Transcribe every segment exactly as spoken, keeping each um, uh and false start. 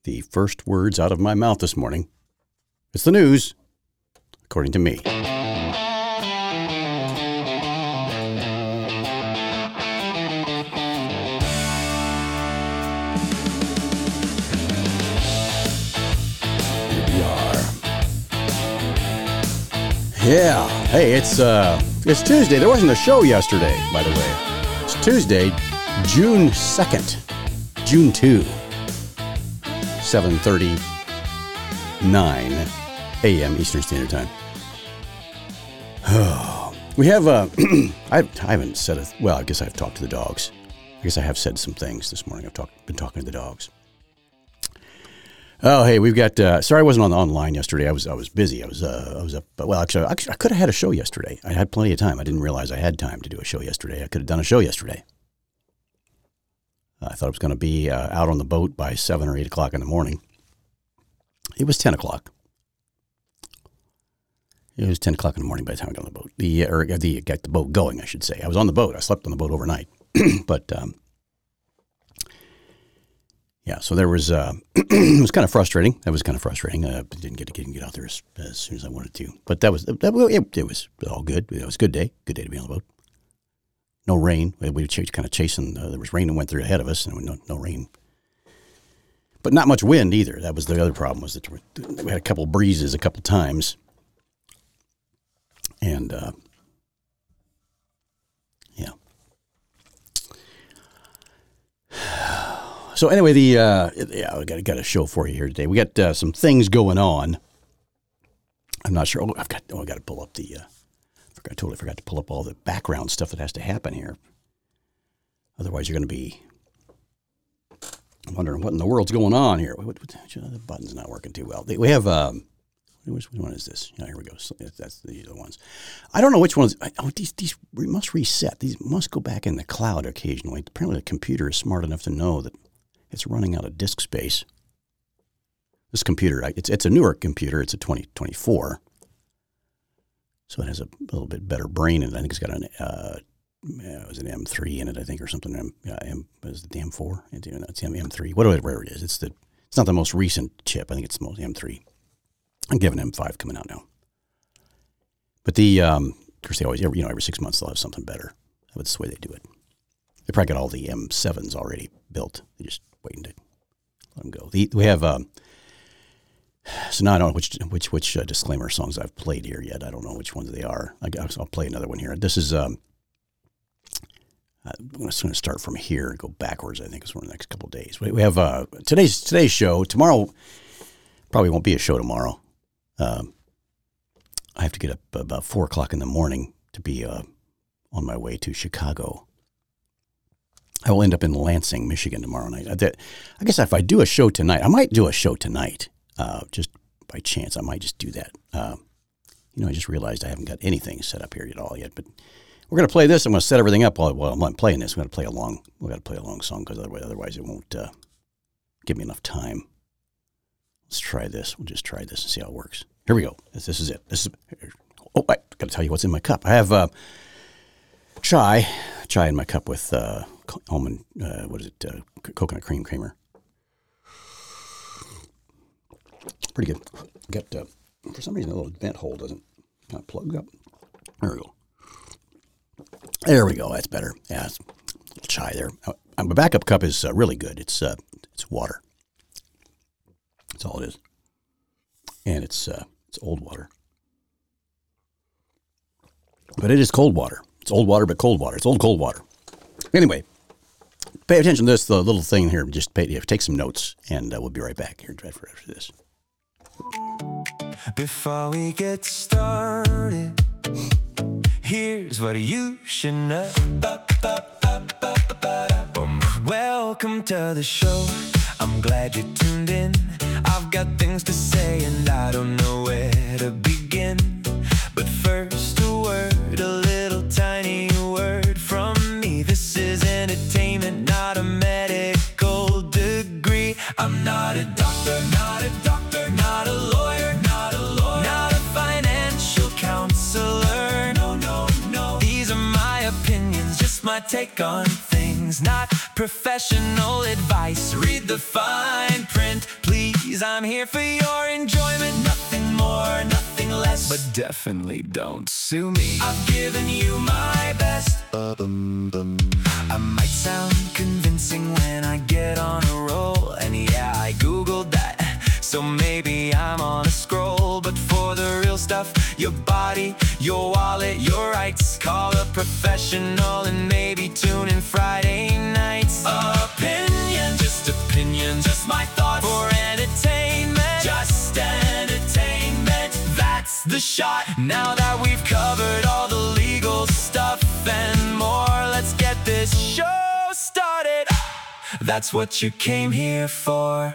the first words out of my mouth this morning. It's the news, according to me. Yeah. Hey, it's uh, it's Tuesday. There wasn't a show yesterday, by the way. It's Tuesday, June second, June second, seven thirty-nine a.m. Eastern Standard Time. Oh, we have, uh, I, I haven't said it. Well, I guess I've talked to the dogs. I guess I have said some things this morning. I've talked, been talking to the dogs. Oh, hey, we've got, uh, sorry I wasn't on the online yesterday. I was I was busy. I was uh, I was up, well, actually, actually, I could have had a show yesterday. I had plenty of time. I didn't realize I had time to do a show yesterday. I could have done a show yesterday. I thought it was going to be uh, out on the boat by seven or eight o'clock in the morning. It was ten o'clock. It was ten o'clock in the morning by the time I got on the boat. The, or the, got the boat going, I should say. I was on the boat. I slept on the boat overnight. But, um, yeah, so there was, uh, it was kind of frustrating. That was kind of frustrating. I uh, didn't get to get, get out there as, as soon as I wanted to. But that was, that, it, it was all good. It was a good day. Good day to be on the boat. No rain. We were ch- kind of chasing, uh, there was rain that went through ahead of us, and no, no rain. But not much wind either. That was the other problem, was that we had a couple breezes a couple times. And, uh, yeah. So anyway, the uh, yeah, we got got a show for you here today. We got uh, some things going on. I'm not sure. Oh, I've got. Oh, I got to pull up the. Uh, I totally forgot to pull up all the background stuff that has to happen here. Otherwise, you're going to be wondering what in the world's going on here. What, what, the button's not working too well. We have. Um, which one is this? Yeah, here we go. So that's these are the ones. I don't know which ones. Oh, these these must reset. These must go back in the cloud occasionally. Apparently, the computer is smart enough to know that it's running out of disk space. This computer, it's it's a newer computer. It's a twenty twenty-four. So it has a little bit better brain, and I think it's got an, uh, it was an M three in it, I think, or something. M, uh, M is it the M four? It's M three. Whatever it is, it's the it's not the most recent chip. I think it's the most M three. I'm giving M five coming out now. But the, um, of course, they always, you know, every six months they'll have something better. That's the way they do it. They probably got all the M sevens already built. They're just waiting to let them go. The, we have, um, so now I don't know which which which uh, disclaimer songs I've played here yet. I don't know which ones they are. I guess I'll play another one here. This is, um, I'm going to start from here and go backwards, I think, is for the next couple of days. We, we have uh, today's today's show. Tomorrow probably won't be a show tomorrow. Um, I have to get up about four o'clock in the morning to be uh, on my way to Chicago. I will end up in Lansing, Michigan tomorrow night. I, I guess if I do a show tonight, I might do a show tonight, uh, just by chance. I might just do that. Uh, you know, I just realized I haven't got anything set up here at all yet. But we're going to play this. I'm going to set everything up while, while I'm playing this. We're going to play a long. We got to play a long song because otherwise, otherwise it won't uh, give me enough time. Let's try this. We'll just try this and see how it works. Here we go. This, this is it. This is. Oh, I got to tell you what's in my cup. I have uh, chai, chai in my cup with uh, almond. Uh, what is it? Uh, coconut cream creamer. Pretty good. Got uh, for some reason a little vent hole doesn't not plug up. There we go. There we go. That's better. Yeah, it's a little chai there. Uh, my backup cup is uh, really good. It's uh, it's water. That's all it is. And it's uh, it's old water. But it is cold water. It's old water, but cold water. It's old cold water. Anyway, pay attention to this the little thing here. Just pay, take some notes, and uh, we'll be right back here after, after this. Before we get started, here's what you should know. Welcome to the show. I'm glad you tuned in. I've got things to say and I don't know where to begin. But first a word, a little tiny word from me. This is entertainment, not a medical degree. I'm not a doctor, not a doctor, not a lawyer, not a lawyer, not a financial counselor. No, no, no. These are my opinions, just my take on things, not professional advice. Read the fine print, please. I'm here for your enjoyment, nothing more, nothing less. But definitely don't sue me. I've given you my best. I might sound convincing when I get on a roll, and yeah, I googled that, so maybe I'm on a scroll. But for the real stuff, your body, your wallet, your rights, call a professional and maybe tune in Friday nights. Opinion, just opinion, just my thoughts. For entertainment, just entertainment. That's the shot. Now that we've covered all the legal stuff and more, let's get this show started. That's what you came here for.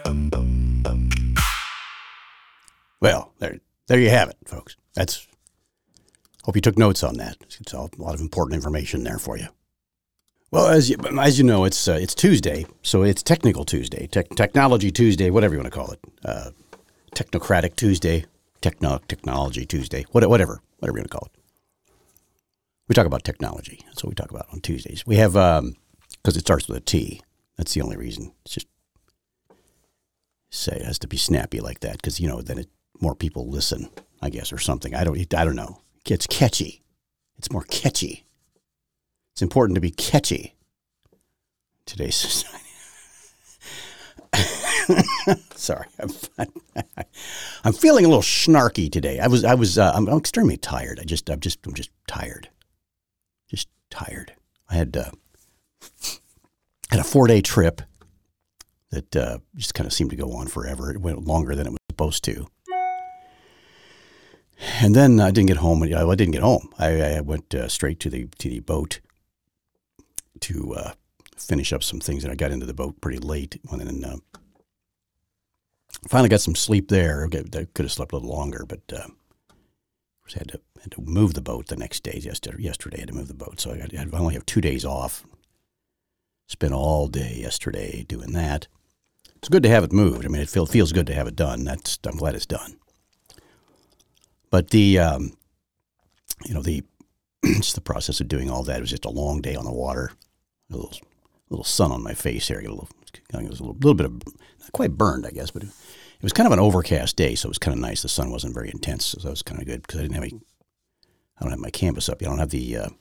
Well, there, there you have it, folks. That's. Hope you took notes on that. It's a lot of important information there for you. Well, as you, as you know, it's uh, it's Tuesday, so it's Technical Tuesday, Tech, Technology Tuesday, whatever you want to call it. Uh, Technocratic Tuesday, Techno Technology Tuesday, whatever, whatever you want to call it. We talk about technology. That's what we talk about on Tuesdays. We have, um, because it starts with a T. That's the only reason. It's just, say it has to be snappy like that, because, you know, then it, more people listen, I guess, or something. I don't, I don't know. It's catchy. It's more catchy. It's important to be catchy. Today's society. Sorry, I'm, I'm feeling a little snarky today. I was, I was, uh, I'm, I'm extremely tired. I just, I'm just, I'm just tired. Just tired. I had, uh, had a four day trip that uh, just kind of seemed to go on forever. It went longer than it was supposed to. And then I didn't get home. I didn't get home. I, I went uh, straight to the to the boat to uh, finish up some things, and I got into the boat pretty late. And then uh, finally got some sleep there. I could have slept a little longer, but uh, had to had to move the boat the next day. Yesterday, yesterday I had to move the boat, so I, got, I only have two days off. Spent all day yesterday doing that. It's good to have it moved. I mean, it feel, feels good to have it done. That's I'm glad it's done. But the, um, you know, the just the process of doing all that, it was just a long day on the water. A little, little sun on my face here. I got a little, it was a little, little bit of, not quite burned, I guess, but it, it was kind of an overcast day, so it was kind of nice. The sun wasn't very intense, so that was kind of good because I didn't have any, I don't have my canvas up yet. I don't have the uh,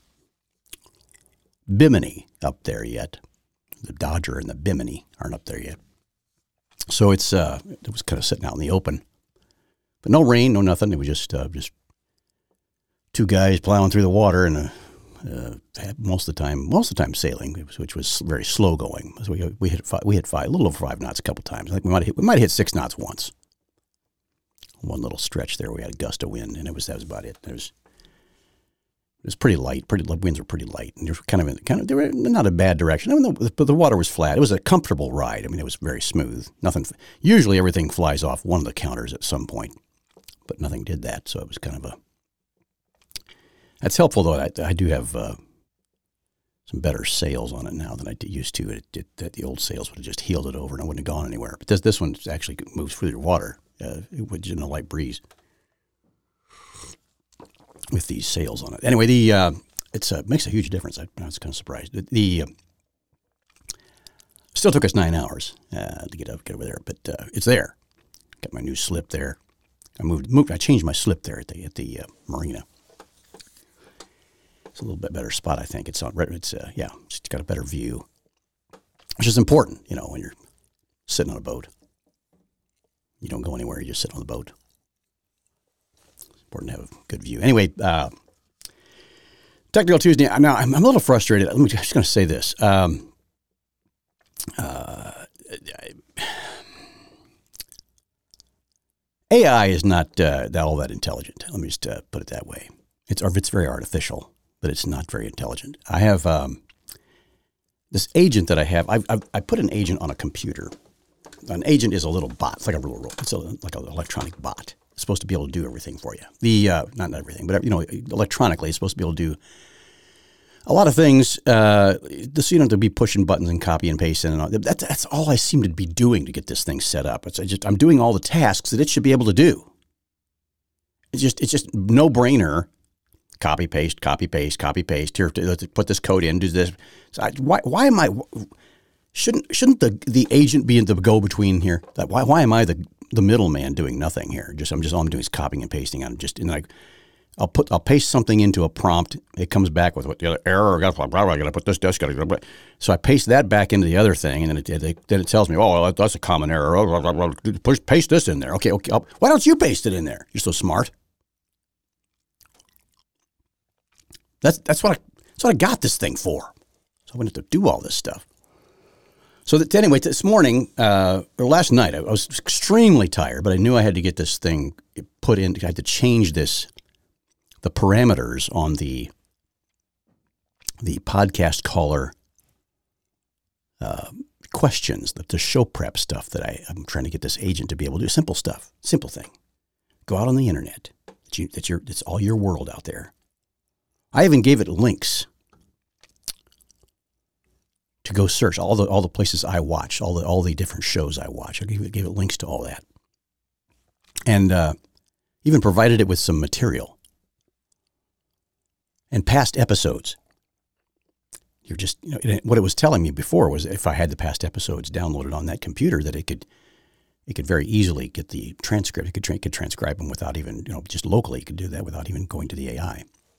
Bimini up there yet. The Dodger and the Bimini aren't up there yet. So it's, uh, it was kind of sitting out in the open. But no rain, no nothing. It was just uh, just two guys plowing through the water, and uh, uh, most of the time, most of the time sailing, which was very slow going. So we we hit five, we hit five, a little over five knots a couple times. I think we might hit we might have hit six knots once. One little stretch there, we had a gust of wind, and it was that was about it. It was it was pretty light. Pretty the winds were pretty light, and they were kind of in, kind of they were not a bad direction. I mean, the, but the water was flat. It was a comfortable ride. I mean, it was very smooth. Nothing. Usually, everything flies off one of the counters at some point. But nothing did that, so it was kind of a. That's helpful, though. I, I do have uh, some better sails on it now than I used to. It, it, that the old sails would have just heeled it over and it wouldn't have gone anywhere. But this this one actually moves through the water uh, with in a light breeze with these sails on it. Anyway, the uh, it's uh, makes a huge difference. I, I was kind of surprised. The, the uh, still took us nine hours uh, to get up, get over there, but uh, it's there. Got my new slip there. I moved, moved. I changed my slip there at the at the uh, marina. It's a little bit better spot, I think. It's on. It's uh, yeah. It's got a better view, which is important. You know, when you're sitting on a boat, you don't go anywhere. You just sit on the boat. It's important to have a good view. Anyway, uh, Technical Tuesday. Now I'm, I'm a little frustrated. Let me I'm just going to say this. Um, uh, I, A I is not uh, that all that intelligent. Let me just uh, put it that way. It's or it's very artificial, but it's not very intelligent. I have um, this agent that I have. I've, I've I put an agent on a computer. An agent is a little bot. It's like a little it's a, like an electronic bot. It's supposed to be able to do everything for you. The uh, not everything, but you know, electronically, it's supposed to be able to do a lot of things. Uh, this, you don't have to be pushing buttons and copy and pasting, and all. That's that's all I seem to be doing to get this thing set up. It's I just I'm doing all the tasks that it should be able to do. It's just it's just no brainer. Copy paste, copy paste, copy paste. Here, let's put this code in. Do this. So I, why why am I? Shouldn't shouldn't the the agent be in the go between here? That why why am I the the middleman doing nothing here. Just I'm just all I'm doing is copying and pasting. I'm just and like I'll put I'll paste something into a prompt. It comes back with what the other error. I got to put this. This. Gotta, so I paste that back into the other thing, and then it, it then it tells me, oh, that's a common error. Push paste this in there. Okay, okay. I'll, why don't you paste it in there? You're so smart. That's that's what I that's what I got this thing for. So I wouldn't have to do all this stuff. So that, anyway, this morning uh, or last night, I was extremely tired, but I knew I had to get this thing put in. I had to change this. The parameters on the the podcast caller uh, questions, the, the show prep stuff that I, I'm trying to get this agent to be able to do. Simple stuff, simple thing. Go out on the internet. That's, you, that's, your, that's all your world out there. I even gave it links to go search all the all the places I watch, all the all the different shows I watch. I gave it, gave it links to all that, and uh, even provided it with some material. And past episodes. You're just, you know, what it was telling me before was if I had the past episodes downloaded on that computer, that it could, it could very easily get the transcript. It could, tra- could transcribe them without even, you know, just locally. It could do that without even going to the A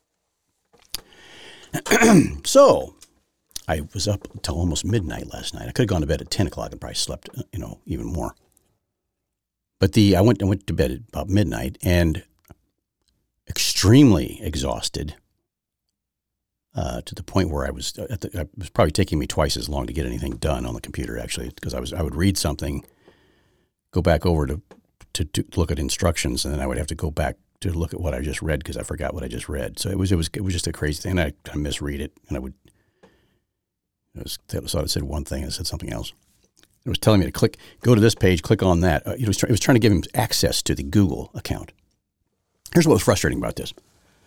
I. So I was up until almost midnight last night. I could have gone to bed at ten o'clock and probably slept, you know, even more. But the I went I went to bed at about midnight and extremely exhausted. Uh, to the point where I was, at the, it was probably taking me twice as long to get anything done on the computer, actually, because I was, I would read something, go back over to, to, to look at instructions, and then I would have to go back to look at what I just read because I forgot what I just read. So it was, it was, it was just a crazy thing. I, I misread it, and I would, it was, I thought it said one thing, and it said something else. It was telling me to click, go to this page, click on that. Uh, it, was try, it was trying to give him access to the Google account. Here's what was frustrating about this.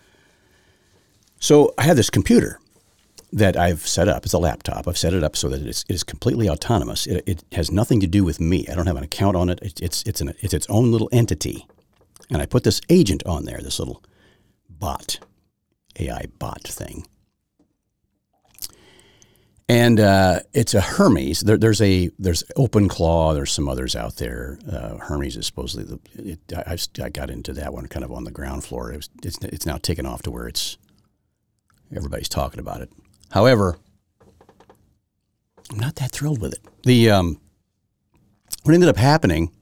So I have this computer that I've set up. It's a laptop. I've set it up so that it's, it is completely autonomous. It, it has nothing to do with me. I don't have an account on it. it it's it's an it's its own little entity. And I put this agent on there, this little bot, A I bot thing. And uh, it's a Hermes. There, there's a there's OpenClaw. There's some others out there. Uh, Hermes is supposedly the. It, I, I got into that one kind of on the ground floor. It was, it's it's now taken off to where it's. Everybody's talking about it. However, I'm not that thrilled with it. The um, what ended up happening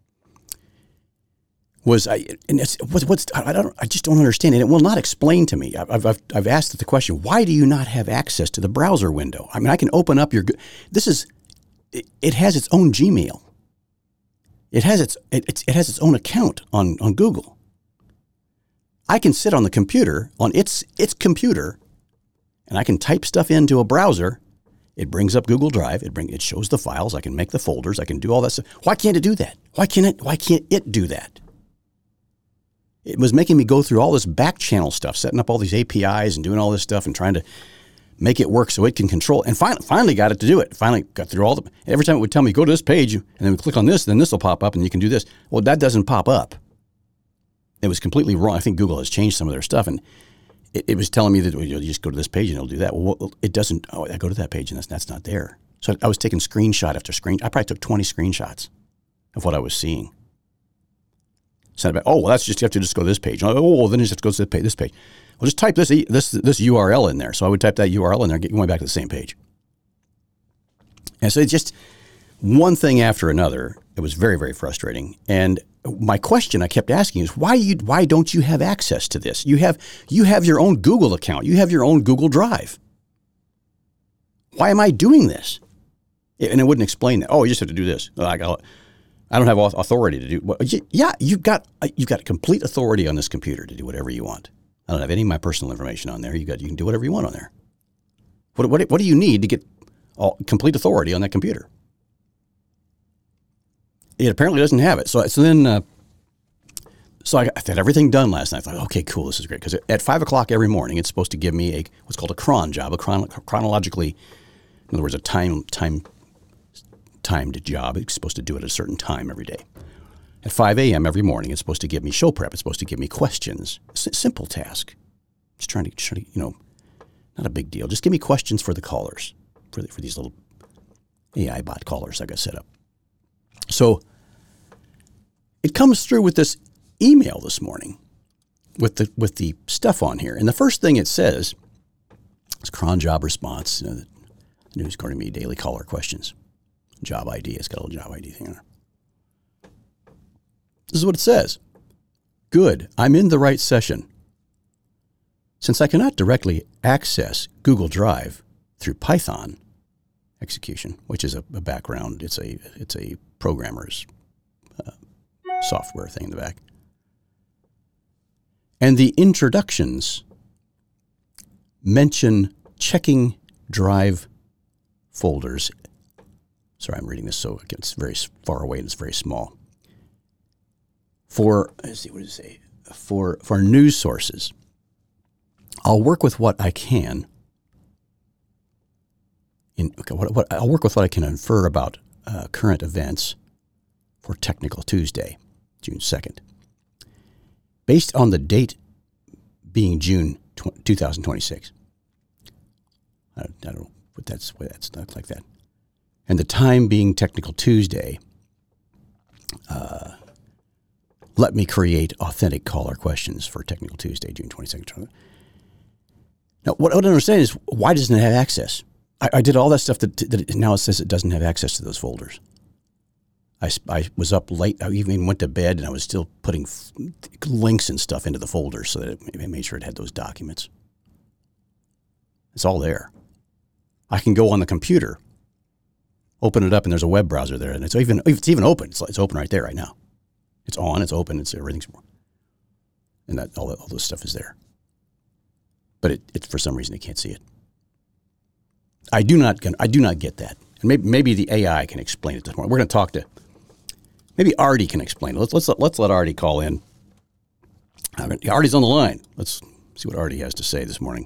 was I and it's what's, what's I don't I just don't understand it. It will not explain to me. I've I've I've asked it the question. Why do you not have access to the browser window? I mean, I can open up your. This is it, it has its own Gmail. It has its it, it has its own account on on Google. I can sit on the computer on its its computer. And I can type stuff into a browser. It brings up Google Drive. It bring it shows the files. I can make the folders. I can do all that stuff. Why can't it do that? Why can't it? Why can't it do that? It was making me go through all this back channel stuff, setting up all these A P Is and doing all this stuff and trying to make it work so it can control. And finally, finally got it to do it. Finally got through all the. Every time it would tell me go to this page and then click on this, then this will pop up and you can do this. Well, that doesn't pop up. It was completely wrong. I think Google has changed some of their stuff and. It, it was telling me that well, you just go to this page and it'll do that. Well, it doesn't. Oh, I go to that page and that's, that's not there. So I was taking screenshot after screen. I probably took twenty screenshots of what I was seeing. Sent it back. Oh, well, that's just you have to just go to this page. Oh, well, then you just have to go to this page. This page. Well, just type this this this U R L in there. So I would type that U R L in there, get going back to the same page. And so it's just one thing after another. It was very very frustrating. And my question I kept asking is why you why don't you have access to this? You have you have your own Google account. You have your own Google Drive. Why am I doing this? And it wouldn't explain that. Oh, you just have to do this. I got, I don't have authority to do. Well, yeah, you've got you've got complete authority on this computer to do whatever you want. I don't have any of my personal information on there. You got you can do whatever you want on there. What what what do you need to get all, complete authority on that computer? It apparently doesn't have it. So so then, uh, so I had everything done last night. I thought, okay, cool, this is great. Because at five o'clock every morning, it's supposed to give me a what's called a cron job, a chron- chronologically, in other words, a time time timed job. It's supposed to do it at a certain time every day. At five a.m. every morning, it's supposed to give me show prep. It's supposed to give me questions. S- simple task. Just trying to, trying to, you know, not a big deal. Just give me questions for the callers, for the, for these little A I bot callers I got set up. So it comes through with this email this morning with the with the stuff on here. And the first thing it says is cron job response, you know, the news according to me, daily caller questions. Job I D. It's got a little job I D thing on it. This is what it says. Good. I'm in the right session. Since I cannot directly access Google Drive through Python execution, which is a, a background, it's a it's a programmer's uh, software thing in the back. And the introductions mention checking Drive folders. Sorry, I'm reading this so it's very far away and it's very small. For, let's see, what does it say? For, for news sources, I'll work with what I can. In, okay, what, what, I'll work with what I can infer about uh, current events for Technical Tuesday, June second. Based on the date being June two thousand twenty-six. I don't, I don't know what that's, what that's not like that. And the time being Technical Tuesday, uh, let me create authentic caller questions for Technical Tuesday, June twenty-second. Now, what I don't understand is why doesn't it have access? I, I did all that stuff that, that it, now it says it doesn't have access to those folders. I, I was up late. I even went to bed and I was still putting f- links and stuff into the folders so that it, it made sure it had those documents. It's all there. I can go on the computer, open it up, and there's a web browser there, and it's even it's even open. It's, it's open right there right now. It's on. It's open. It's everything's, and that all that, all this stuff is there. But it, it for some reason, I can't see it. I do not. I do not get that. And maybe maybe the A I can explain it this morning. We're going to talk to. Maybe Artie can explain it. Let's let's let's let Artie call in. I mean, Artie's on the line. Let's see what Artie has to say this morning.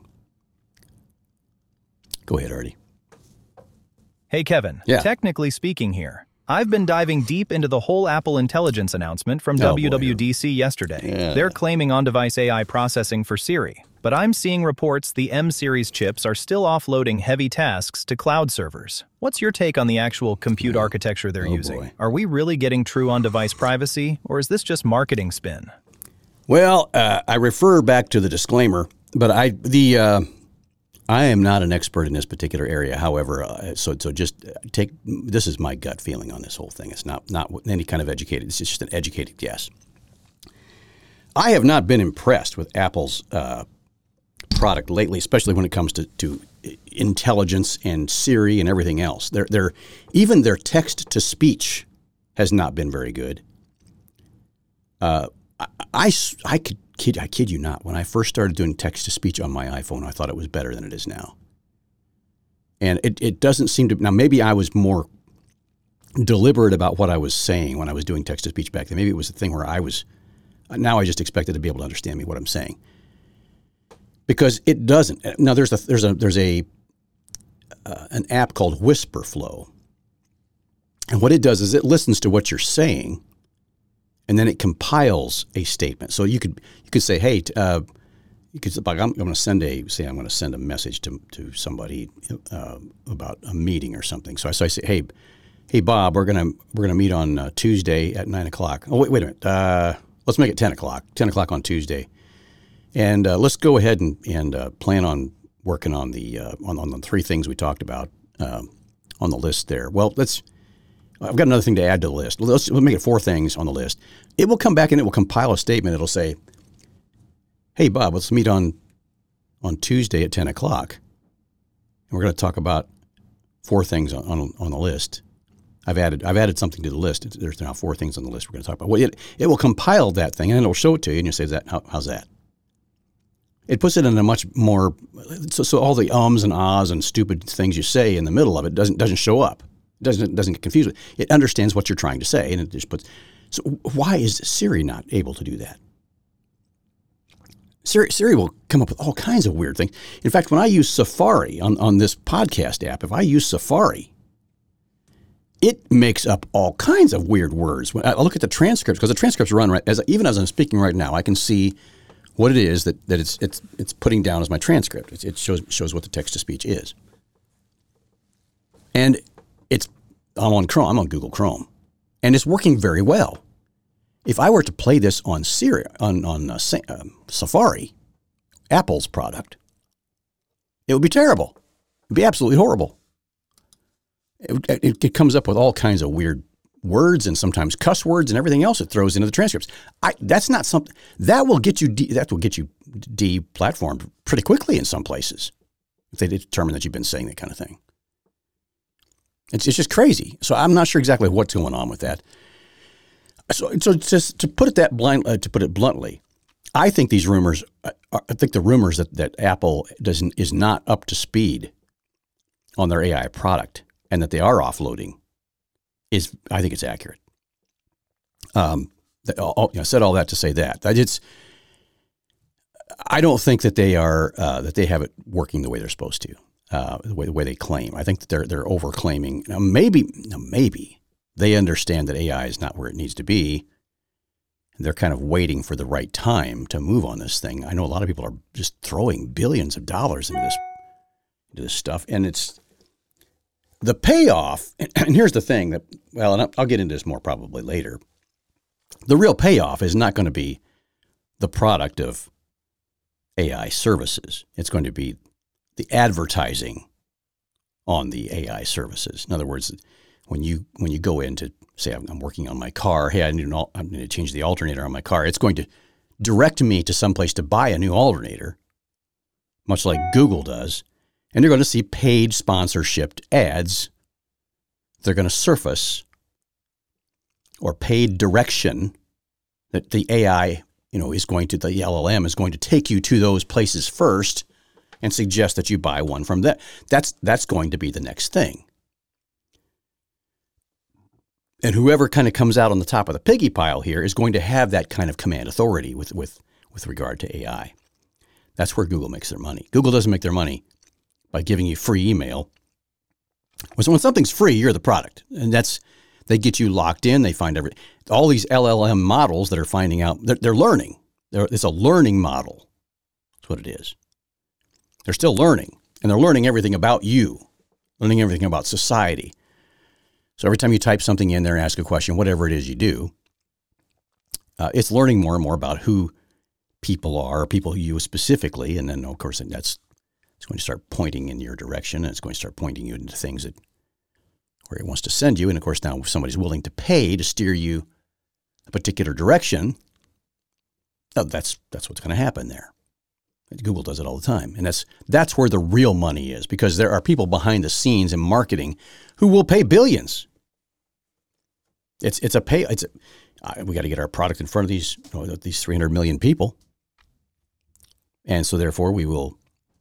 Go ahead, Artie. Hey, Kevin. Yeah. Technically speaking here, I've been diving deep into the whole Apple Intelligence announcement from Oh, W boy. W D C yesterday. Yeah. They're claiming on-device A I processing for Siri, but I'm seeing reports the M-series chips are still offloading heavy tasks to cloud servers. What's your take on the actual compute architecture they're Oh, using? boy. Are we really getting true on-device privacy, or is this just marketing spin? Well, uh, I refer back to the disclaimer, but I the uh, I am not an expert in this particular area. However, uh, so so just take this is my gut feeling on this whole thing. It's not not any kind of educated. It's just an educated guess. I have not been impressed with Apple's uh, product lately, especially when it comes to, to intelligence and Siri and everything else. They're, they're, even their text to speech has not been very good. Uh, I, I, I could kid I kid you not. When I first started doing text to speech on my iPhone, I thought it was better than it is now. And it, it doesn't seem to now. Maybe I was more deliberate about what I was saying when I was doing text to speech back then. Maybe it was a thing where I was. Now I just expected to be able to understand me what I'm saying. Because it doesn't. Now there's a there's a there's a uh, an app called WhisperFlow, and what it does is it listens to what you're saying, and then it compiles a statement. So you could you could say, hey, uh, you could like I'm, I'm going to send a say I'm going to send a message to to somebody uh, about a meeting or something. So I, so I say, hey, hey Bob, we're gonna we're gonna meet on uh, Tuesday at nine o'clock. Oh wait wait a minute, uh, let's make it ten o'clock. Ten o'clock on Tuesday. And uh, let's go ahead and, and uh, plan on working on the uh, on, on the three things we talked about uh, on the list there. Well, let's. I've got another thing to add to the list. Let's, let's make it four things on the list. It will come back and it will compile a statement. It'll say, "Hey Bob, let's meet on on Tuesday at ten o'clock, and we're going to talk about four things on, on on the list." I've added I've added something to the list. There's now four things on the list we're going to talk about. Well, it it will compile that thing and it'll show it to you, and you say, "That how, how's that?" It puts it in a much more so, so all the ums and ahs and stupid things you say in the middle of it doesn't doesn't show up. It doesn't doesn't get confused with it. It understands what you're trying to say, and it just puts. So why is Siri not able to do that? Siri Siri will come up with all kinds of weird things. In fact, when I use Safari on, on this podcast app, if I use Safari, it makes up all kinds of weird words. When I look at the transcripts, because the transcripts run right as even as I'm speaking right now, I can see what it is that, that it's it's it's putting down as my transcript. It, it shows shows what the text to speech is, and it's I'm on Chrome. I'm on Google Chrome, and it's working very well. If I were to play this on Siri, on, on uh, uh, Safari, Apple's product, it would be terrible. It would be absolutely horrible. It, it, it comes up with all kinds of weird words and sometimes cuss words and everything else it throws into the transcripts. I, that's not something that will get you. De, that will get you de-platformed pretty quickly in some places if they determine that you've been saying that kind of thing. It's it's just crazy. So I'm not sure exactly what's going on with that. So so just to put it that blind, uh, to put it bluntly, I think these rumors. Uh, I think the rumors that that Apple doesn't is not up to speed on their A I product and that they are offloading is, I think it's accurate. Um, all, you know, I said all that to say that. I just, I don't think that they are, uh, that they have it working the way they're supposed to, uh, the way, the way they claim. I think that they're, they're over claiming. Now maybe, now maybe they understand that A I is not where it needs to be. They're kind of waiting for the right time to move on this thing. I know a lot of people are just throwing billions of dollars into this, into this stuff. And it's, the payoff, and here's the thing that, well, and I'll get into this more probably later. The real payoff is not going to be the product of A I services. It's going to be the advertising on the A I services. In other words, when you when you go in to say, I'm, I'm working on my car, hey, I need, an, I need to change the alternator on my car, it's going to direct me to someplace to buy a new alternator, much like Google does. And you're going to see paid sponsorship ads. They're going to surface or paid direction that the A I, you know, is going to, the L L M is going to take you to those places first and suggest that you buy one from that. That's, that's going to be the next thing. And whoever kind of comes out on the top of the piggy pile here is going to have that kind of command authority with, with, with regard to A I. That's where Google makes their money. Google doesn't make their money by giving you free email. So when something's free, you're the product. And that's, they get you locked in. They find every, all these L L M models that are finding out, they're, they're learning. They're, it's a learning model. That's what it is. They're still learning. And they're learning everything about you, learning everything about society. So every time you type something in there and ask a question, whatever it is you do, uh, it's learning more and more about who people are, people you specifically. And then, of course, that's, it's going to start pointing in your direction, and it's going to start pointing you into things that where it wants to send you. And of course, now if somebody's willing to pay to steer you a particular direction, oh, that's that's what's going to happen there. Google does it all the time, and that's that's where the real money is, because there are people behind the scenes in marketing who will pay billions. It's it's a pay. It's a, uh, we got to get our product in front of these you know, these three hundred million people, and so therefore we will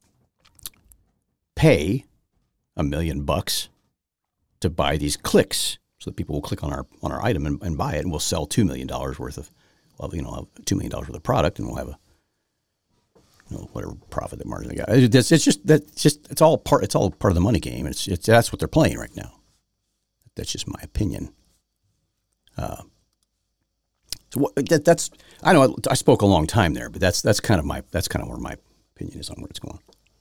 pay a million bucks to buy these clicks, so that people will click on our on our item and, and buy it, and we'll sell two million dollars worth of, well, you know, two million dollars worth of product, and we'll have a, you know, whatever profit that margin they got. It's, it's just that just it's all part it's all part of the money game. It's it's that's what they're playing right now. That's just my opinion. Uh, so what, that, that's I know I, I spoke a long time there, but that's that's kind of my that's kind of where my opinion is on where it's going.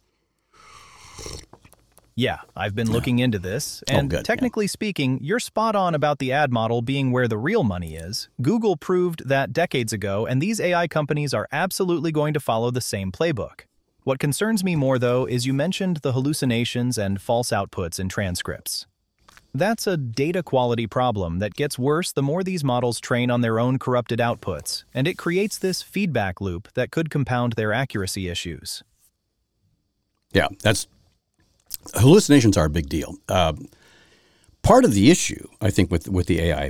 Yeah, I've been looking into this, and oh, good, technically yeah. speaking, you're spot on about the ad model being where the real money is. Google proved that decades ago, and these A I companies are absolutely going to follow the same playbook. What concerns me more, though, is you mentioned the hallucinations and false outputs in transcripts. That's a data quality problem that gets worse the more these models train on their own corrupted outputs, and it creates this feedback loop that could compound their accuracy issues. Yeah, that's hallucinations are a big deal. Uh, part of the issue, I think, with with the A I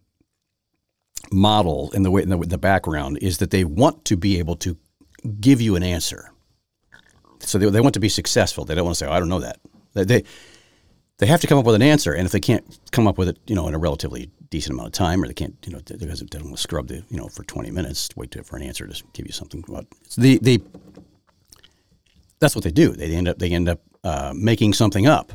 model and the way in the, the background is that they want to be able to give you an answer. So they they want to be successful. They don't want to say, "Oh, I don't know that." They, they they have to come up with an answer, and if they can't come up with it, you know, in a relatively decent amount of time, or they can't, you know, because they don't want to scrub the, you know, for twenty minutes, wait to, for an answer to give you something about it's the the. That's what they do. They end up they end up uh, making something up,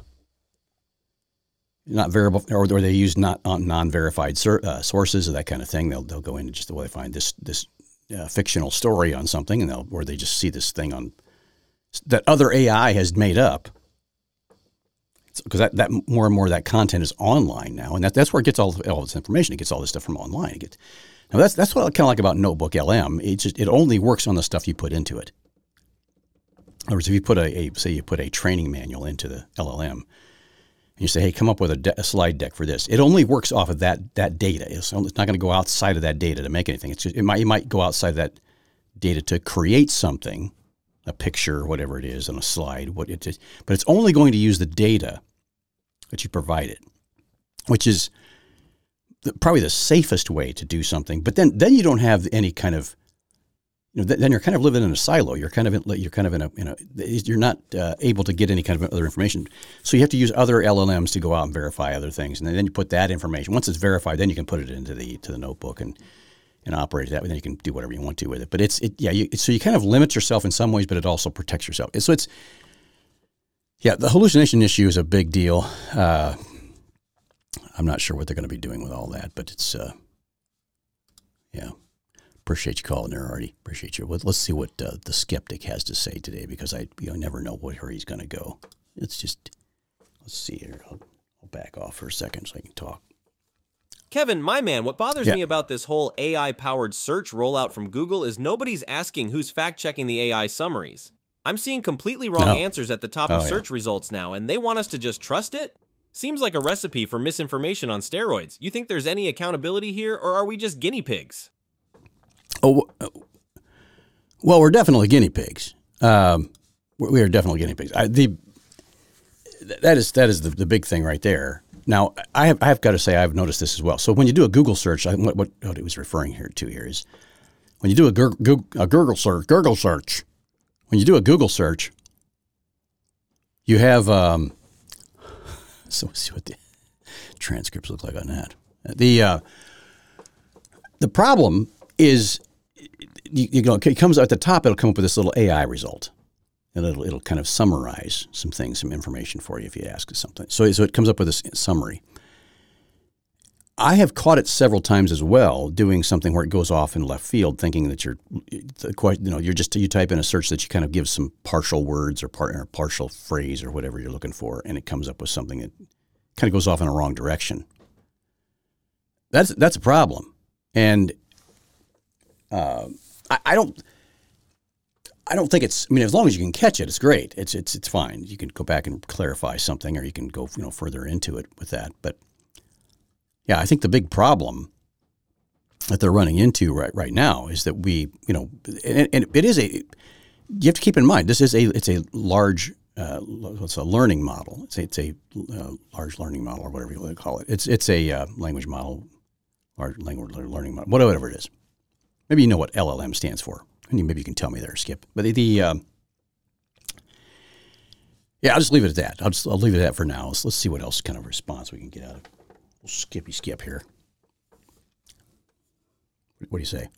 not variable, or, or they use not uh, non-verified sur- uh, sources or that kind of thing. They'll they'll go in and just the way they find this this uh, fictional story on something, and they'll or they just see this thing on that other A I has made up, because that, that more and more of that content is online now, and that that's where it gets all all this information. It gets all this stuff from online. It gets Now that's that's what I kind of like about Notebook L M. It just it only works on the stuff you put into it. In other words, if you put a, a say you put a training manual into the L L M, and you say, hey, come up with a, de- a slide deck for this, it only works off of that that data. It's, it's not going to go outside of that data to make anything. It's just, it might it might go outside of that data to create something, a picture, whatever it is, on a slide. What it is, but it's only going to use the data that you provided, which is the, probably the safest way to do something. But then then you don't have any kind of You know, th- then you're kind of living in a silo. You're kind of in, you're kind of in a, in a you're not uh, able to get any kind of other information. So you have to use other L L Ms to go out and verify other things, and then you put that information. Once it's verified, then you can put it into the to the notebook and and operate it that way. Then you can do whatever you want to with it. But it's it yeah. You, so you kind of limit yourself in some ways, but it also protects yourself. So it's yeah. The hallucination issue is a big deal. Uh, I'm not sure what they're going to be doing with all that, but it's uh, yeah. Appreciate you calling there, Artie. Appreciate you. Let's see what uh, the skeptic has to say today, because I you know, never know where he's going to go. It's just, let's see here. I'll, I'll back off for a second so I can talk. Kevin, my man, what bothers yeah. me about this whole A I-powered search rollout from Google is nobody's asking who's fact-checking the A I summaries. I'm seeing completely wrong oh. answers at the top oh, of search yeah. results now, and they want us to just trust it? Seems like a recipe for misinformation on steroids. You think there's any accountability here, or are we just guinea pigs? Oh, well, we're definitely guinea pigs. Um, we are definitely guinea pigs. I, the that is that is the, the big thing right there. Now, I have I have got to say I've noticed this as well. So when you do a Google search, I, what what, what it was referring here to here is when you do a Google, a Google search, Google search. When you do a Google search, you have um, so let's see what the transcripts look like on that. The uh, the problem is, you, you know, it comes at the top. It'll come up with this little A I result, and it'll it'll kind of summarize some things, some information for you if you ask something. So so it comes up with this summary. I have caught it several times as well, doing something where it goes off in left field, thinking that you're, you know, you're just you type in a search that you kind of give some partial words or, part, or partial phrase or whatever you're looking for, and it comes up with something that kind of goes off in a wrong direction. That's that's a problem, and. Uh, I, I don't. I don't think it's. I mean, as long as you can catch it, it's great. It's it's it's fine. You can go back and clarify something, or you can go you know further into it with that. But yeah, I think the big problem that they're running into right right now is that we you know, and, and it is a. You have to keep in mind this is a it's a large. Uh, it's a learning model. It's a, it's a uh, large learning model or whatever you want to call it. It's it's a uh, language model, large language learning model, whatever it is. Maybe you know what L L M stands for. Maybe you can tell me there, Skip. But the, the um, yeah, I'll just leave it at that. I'll just I'll leave it at that for now. Let's, let's see what else kind of response we can get out of we'll Skippy Skip here. What do you say?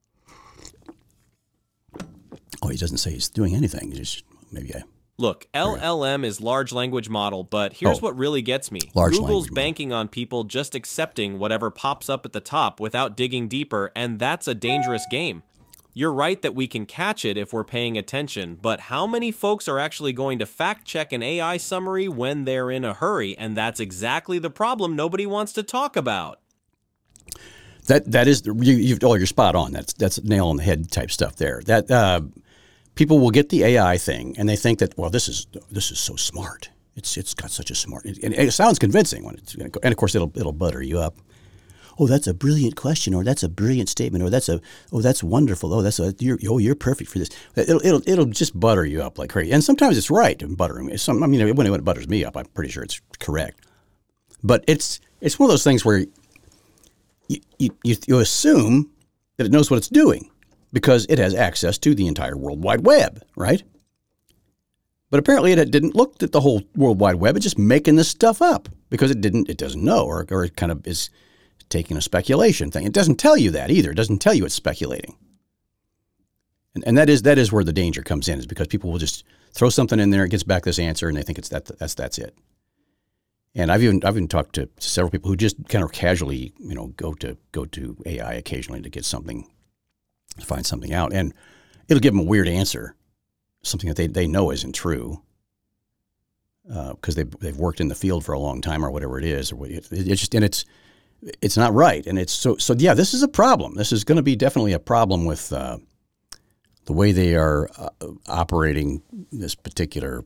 Oh, he doesn't say he's doing anything. He's just maybe I. Look, L L M is large language model, but here's oh, what really gets me. Large Google's language banking model. on people just accepting whatever pops up at the top without digging deeper, and that's a dangerous game. You're right that we can catch it if we're paying attention, but how many folks are actually going to fact-check an A I summary when they're in a hurry? And that's exactly the problem nobody wants to talk about. That that is you, you've oh you're spot on. That's that's nail on the head type stuff there. That uh, people will get the A I thing and they think that well this is this is so smart. It's it's got such a smart and it sounds convincing when it's and of course it'll it'll butter you up. Oh, that's a brilliant question, or that's a brilliant statement, or that's a oh that's wonderful. Oh, that's a you're oh you're perfect for this. It'll it'll it'll just butter you up like crazy. And sometimes it's right in buttering. Some I mean when it butters me up, I'm pretty sure it's correct. But it's it's one of those things where you you you, you assume that it knows what it's doing because it has access to the entire World Wide Web, right? But apparently it didn't look at the whole World Wide Web. It's just making this stuff up because it didn't it doesn't know or or it kind of is. Taking a speculation thing. It doesn't tell you that either. It doesn't tell you it's speculating. And and that is that is where the danger comes in, is because people will just throw something in there, it gets back this answer, and they think it's that that's that's it. And I've even I've even talked to several people who just kind of casually, you know, go to go to A I occasionally to get something, to find something out, and it'll give them a weird answer, something that they, they know isn't true, because uh, they've they've worked in the field for a long time or whatever it is, or it, it's just and it's. it's not right. And it's so, so yeah, this is a problem. This is going to be definitely a problem with uh, the way they are uh, operating this particular.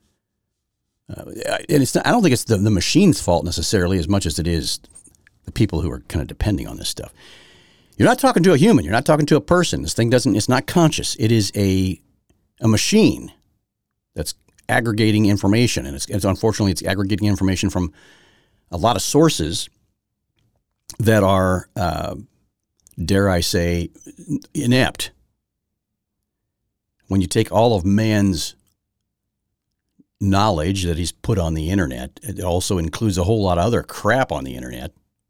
Uh, and it's not, I don't think it's the, the machine's fault necessarily as much as it is the people who are kind of depending on this stuff. You're not talking to a human. You're not talking to a person. This thing doesn't, it's not conscious. It is a a machine that's aggregating information. And it's, it's unfortunately, it's aggregating information from a lot of sources that are, uh, dare I say, inept. When you take all of man's knowledge that he's put on the internet, it also includes a whole lot of other crap on the internet.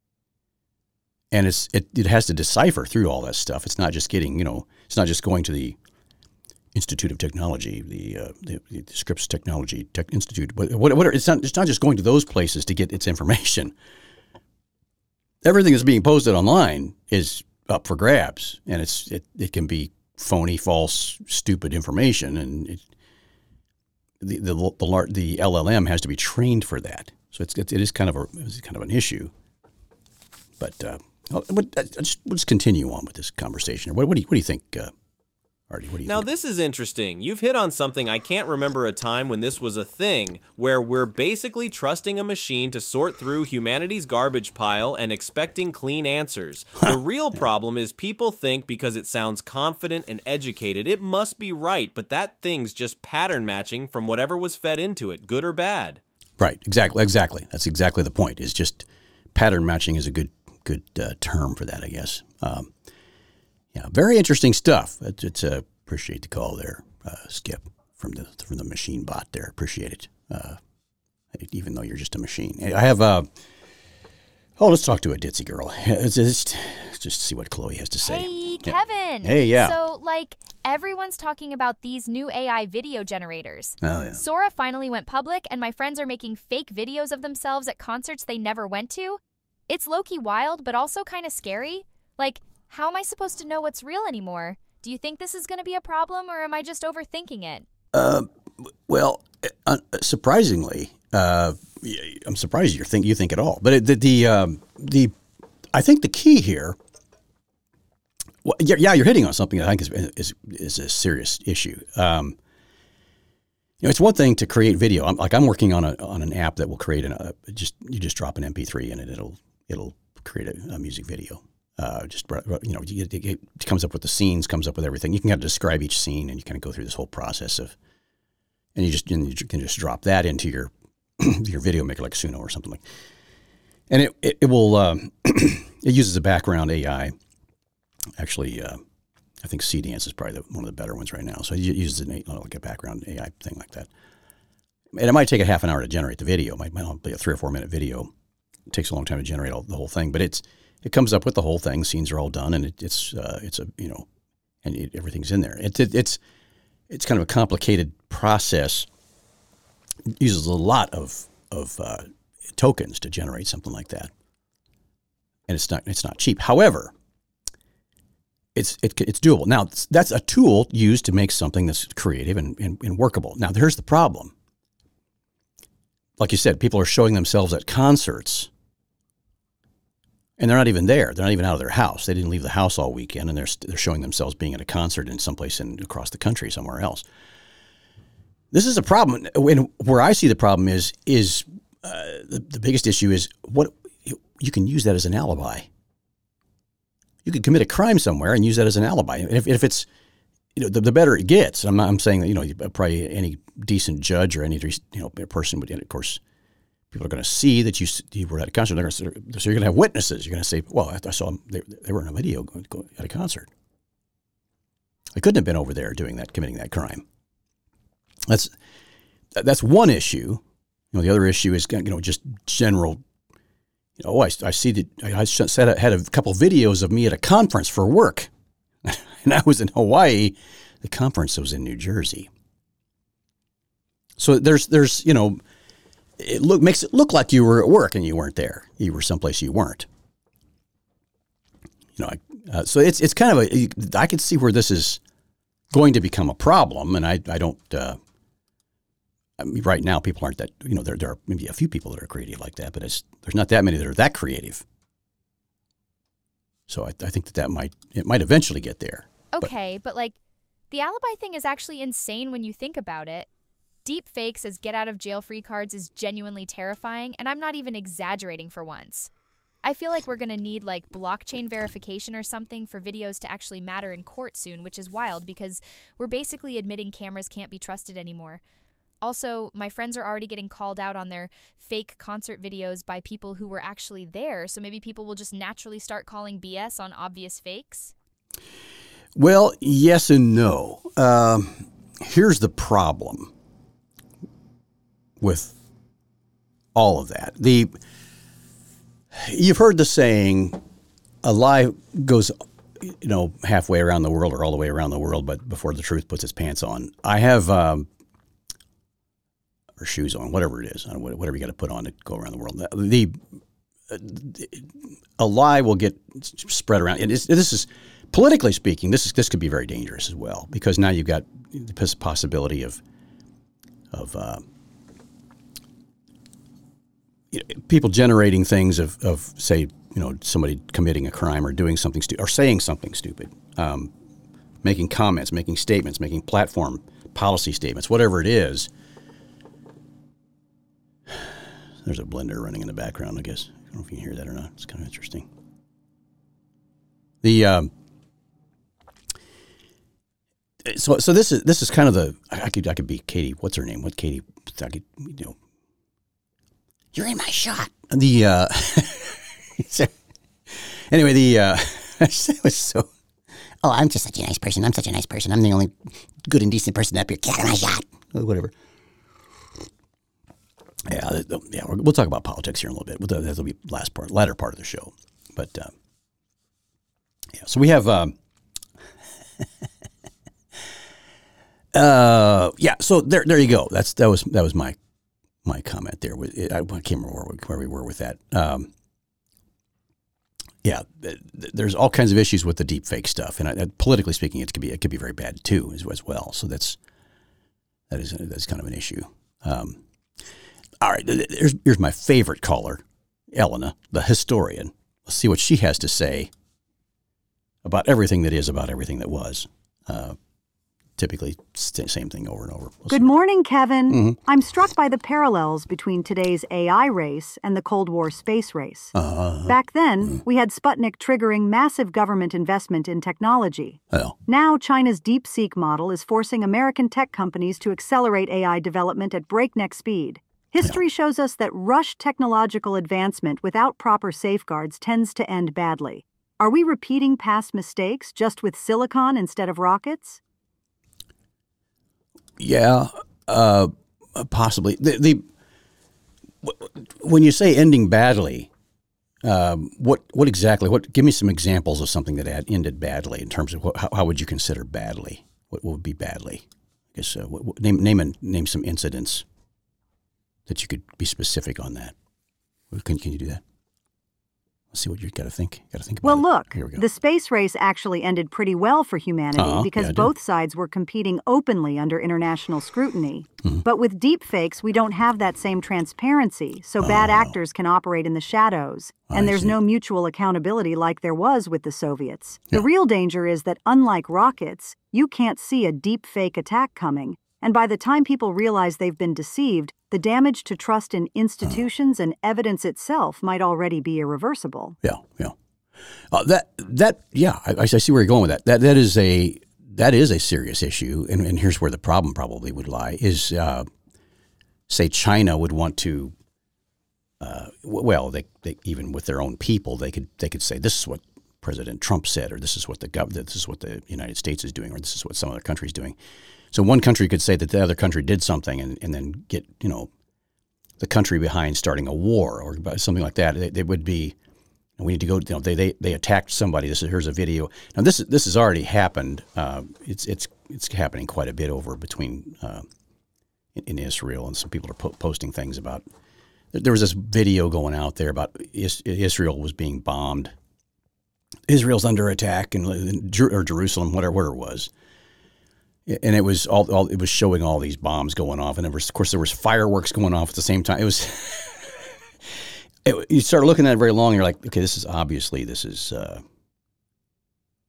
And it's it, it has to decipher through all that stuff. It's not just getting, you know, it's not just going to the Institute of Technology, the uh, the, the Scripps Technology Tech Institute. What, what, what, it's not it's not just going to those places to get its information. Everything that's being posted online is up for grabs, and it's it, it can be phony, false, stupid information, and it, the the the the L L M has to be trained for that. So it's it is kind of a it's kind of an issue, but. Uh, But just, let's continue on with this conversation. What, what do you what do you think, uh, Artie? What do you now, think? This is interesting. You've hit on something. I can't remember a time when this was a thing, where we're basically trusting a machine to sort through humanity's garbage pile and expecting clean answers. The real problem is people think because it sounds confident and educated, it must be right, but that thing's just pattern matching from whatever was fed into it, good or bad. Right, exactly, exactly. That's exactly the point. Is just pattern matching is a good good uh, term for that, I guess. Um, yeah, very interesting stuff. It's, it's uh, appreciate the call there, uh, Skip, from the from the machine bot there. Appreciate it. Uh, even though you're just a machine. I have. Uh, oh, let's talk to a ditzy girl. It's just, just see what Chloe has to say. Hey, Yeah. Kevin. Hey, yeah. So, like, everyone's talking about these new A I video generators. Oh yeah. Sora finally went public, and my friends are making fake videos of themselves at concerts they never went to. It's low-key wild, but also kind of scary. Like, how am I supposed to know what's real anymore? Do you think this is going to be a problem, or am I just overthinking it? Uh, well, uh, surprisingly, uh, I'm surprised you think you think at all. But it, the the um, the I think the key here. Well, yeah, yeah, you're hitting on something that I think is is, is a serious issue. Um, you know, it's one thing to create video. I'm, like I'm working on a on an app that will create an uh, just you just drop an M P three in it. It'll it'll create a, a music video. Uh, just you know, it, it comes up with the scenes, comes up with everything. You can kind of describe each scene, and you kind of go through this whole process of, and you just and you can just drop that into your your video maker like Suno or something like. And it it, it will um, it uses a background A I. Actually, uh, I think C-Dance is probably the, one of the better ones right now. So it uses an, like a background A I thing like that. And it might take a half an hour to generate the video. It might, might be a three or four minute video. It takes a long time to generate all, the whole thing, but it's it comes up with the whole thing. Scenes are all done, and it, it's uh, it's a you know, and it, everything's in there. It, it, it's it's kind of a complicated process. It uses a lot of of uh, tokens to generate something like that, and it's not it's not cheap. However, It's it, it's doable. Now, that's a tool used to make something that's creative and, and, and workable. Now, here's the problem. Like you said, people are showing themselves at concerts, and they're not even there. They're not even out of their house. They didn't leave the house all weekend, and they're they're showing themselves being at a concert in someplace in, across the country, somewhere else. This is a problem. And where I see the problem is is uh, the, the biggest issue is what you can use that as an alibi. You could commit a crime somewhere and use that as an alibi. And if, if it's, you know, the, the better it gets. I'm not, I'm saying that, you know, probably any decent judge or any, you know, person would, and of course, people are going to see that you, you were at a concert. They're gonna, so you're going to have witnesses. You're going to say, well, I saw them, they, they were in a video going, going at a concert. I couldn't have been over there doing that, committing that crime. That's, that's one issue. You know, the other issue is, you know, just general. You know, oh, I, I see that I said I had a couple of videos of me at a conference for work, and I was in Hawaii. The conference was in New Jersey. So there's, there's, you know, it look makes it look like you were at work and you weren't there. You were someplace you weren't. You know, uh, so it's it's kind of a. I can see where this is going to become a problem, and I I don't. Uh, I mean, right now, people aren't that, you know, there, there are maybe a few people that are creative like that, but it's, there's not that many that are that creative. So I, I think that that might it might eventually get there. Okay, but, but like, the alibi thing is actually insane when you think about it. Deep fakes as get-out-of-jail-free cards is genuinely terrifying, and I'm not even exaggerating for once. I feel like we're going to need, like, blockchain verification or something for videos to actually matter in court soon, which is wild because we're basically admitting cameras can't be trusted anymore. Also, my friends are already getting called out on their fake concert videos by people who were actually there, so maybe people will just naturally start calling B S on obvious fakes? Well, yes and no. Um, here's the problem with all of that. The You've heard the saying, a lie goes, you know, halfway around the world or all the way around the world, but before the truth puts its pants on. I have, um, or shoes on, whatever it is, whatever you got to put on to go around the world. The, the a lie will get spread around, and it's, this is politically speaking, this is this could be very dangerous as well, because now you've got the possibility of of uh, you know, people generating things of, of say, you know, somebody committing a crime or doing something stupid or saying something stupid, um, making comments, making statements, making platform policy statements, whatever it is. There's a blender running in the background, I guess. I don't know if you can hear that or not. It's kind of interesting. The um, so so this is this is kind of the I could I could be Katie. What's her name? What Katie? I could, you know. You're in my shot. The uh, anyway, the uh, it was so. Oh, I'm just such a nice person. I'm such a nice person. I'm the only good and decent person up here. Get out of my shot. Whatever. Yeah, yeah, we'll talk about politics here in a little bit. That'll be last part, latter part of the show. But uh, yeah, so we have, um, uh, yeah. So there, there you go. That's that was that was my my comment there. I can't remember where we, where we were with that. Um, yeah, there's all kinds of issues with the deep fake stuff, and I, politically speaking, it could be it could be very bad too, as, as well. So that's that is that's kind of an issue. Um, All right, here's, here's my favorite caller, Elena, the historian. Let's see what she has to say about everything that is about everything that was. Uh, typically, same thing over and over. We'll Good see. morning, Kevin. Mm-hmm. I'm struck by the parallels between today's A I race and the Cold War space race. Uh, Back then, mm. we had Sputnik triggering massive government investment in technology. Well, Now, China's DeepSeek model is forcing American tech companies to accelerate A I development at breakneck speed. History shows us that rushed technological advancement without proper safeguards tends to end badly. Are we repeating past mistakes just with silicon instead of rockets? yeah, uh, possibly. The, the when you say ending badly, um, what what exactly? What? Give me some examples of something that had ended badly in terms of what, how, how would you consider badly? What, what would be badly? I guess uh, what, what, name name and name some incidents that you could be specific on that. Can, can you do that? Let's see what you've got to think. Got to think about Well, it. look, Here we go. the space race actually ended pretty well for humanity Uh-huh, because yeah, it did. both sides were competing openly under international scrutiny. Mhm. But with deepfakes, we don't have that same transparency, so bad Oh. actors can operate in the shadows, and I there's see. no mutual accountability like there was with the Soviets. Yeah. The real danger is that, unlike rockets, you can't see a deepfake attack coming, and by the time people realize they've been deceived, the damage to trust in institutions and evidence itself might already be irreversible. Yeah, yeah. Uh, that that yeah, I, I see where you're going with that. That that is a that is a serious issue, and, and here's where the problem probably would lie: is uh, say China would want to. Uh, well, they, they even with their own people, they could they could say this is what President Trump said, or this is what the gov- this is what the United States is doing, or this is what some other country is doing. So one country could say that the other country did something, and, and then get you know the country behind starting a war or something like that. They, they would be. We need to go. You know, they they they attacked somebody. This is here's a video. Now this this has already happened. Uh, it's it's it's happening quite a bit over between uh, in, in Israel, and some people are po- posting things about. There was this video going out there about is, Israel was being bombed. Israel's under attack, and or Jerusalem, whatever, whatever it was, and it was all, all it was showing all these bombs going off, and there was, of course there was fireworks going off at the same time. It was. It, you start looking at it very long, and you're like, okay, this is obviously this is uh,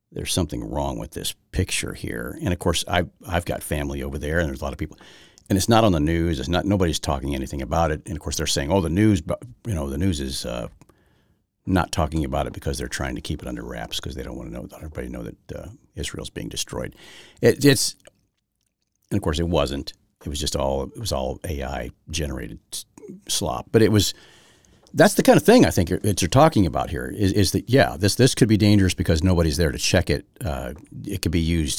there's something wrong with this picture here. And of course, I've, I've got family over there, and there's a lot of people, and it's not on the news. It's not, nobody's talking anything about it. And of course, they're saying, oh, the news, you know, the news is uh, not talking about it because they're trying to keep it under wraps because they don't want to know, let everybody know that uh, Israel's being destroyed. It, it's, and of course, it wasn't. It was just all, it was all A I generated slop. But it was, that's the kind of thing I think it's you're talking about here is, is that, yeah, this this could be dangerous because nobody's there to check it. Uh, it could be used,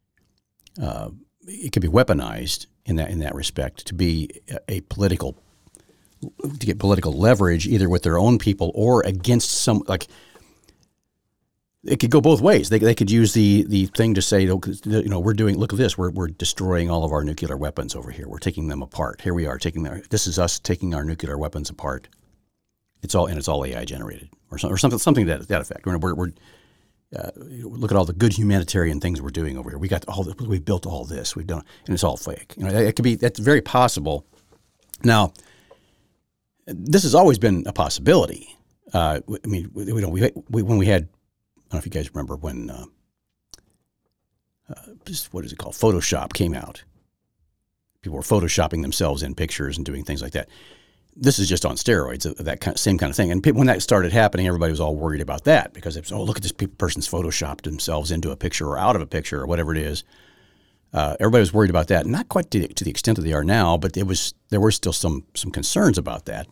uh, it could be weaponized in that in that respect to be a, a political, to get political leverage either with their own people or against some, like, it could go both ways. They they could use the the thing to say, you know, we're doing, look at this, we're we're destroying all of our nuclear weapons over here. We're taking them apart. Here we are taking their, this is us taking our nuclear weapons apart. It's all, and it's all A I generated, or, some, or something, something to that, that effect. We're, we're uh, look at all the good humanitarian things we're doing over here. We got all, the, we built all this, we've done, and it's all fake. You know, it could be, that's very possible. Now, this has always been a possibility. Uh, I mean, we, we, we, we when we had, I don't know if you guys remember when, uh, uh, just, what is it called? Photoshop came out. People were photoshopping themselves in pictures and doing things like that. This is just on steroids, that kind of, same kind of thing. And people, when that started happening, everybody was all worried about that because it's, oh, look at this person's photoshopped themselves into a picture or out of a picture or whatever it is. Uh, everybody was worried about that. Not quite to the, to the extent that they are now, but it was there were still some some concerns about that.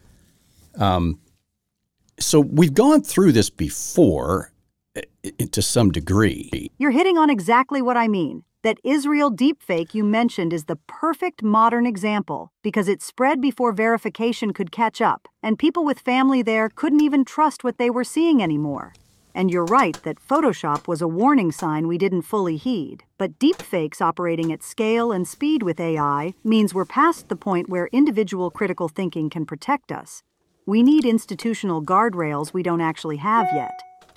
Um, so we've gone through this before to some degree. You're hitting on exactly what I mean. That Israel deepfake you mentioned is the perfect modern example because it spread before verification could catch up, and people with family there couldn't even trust what they were seeing anymore. And you're right that Photoshop was a warning sign we didn't fully heed. But deepfakes operating at scale and speed with A I means we're past the point where individual critical thinking can protect us. We need institutional guardrails we don't actually have yet.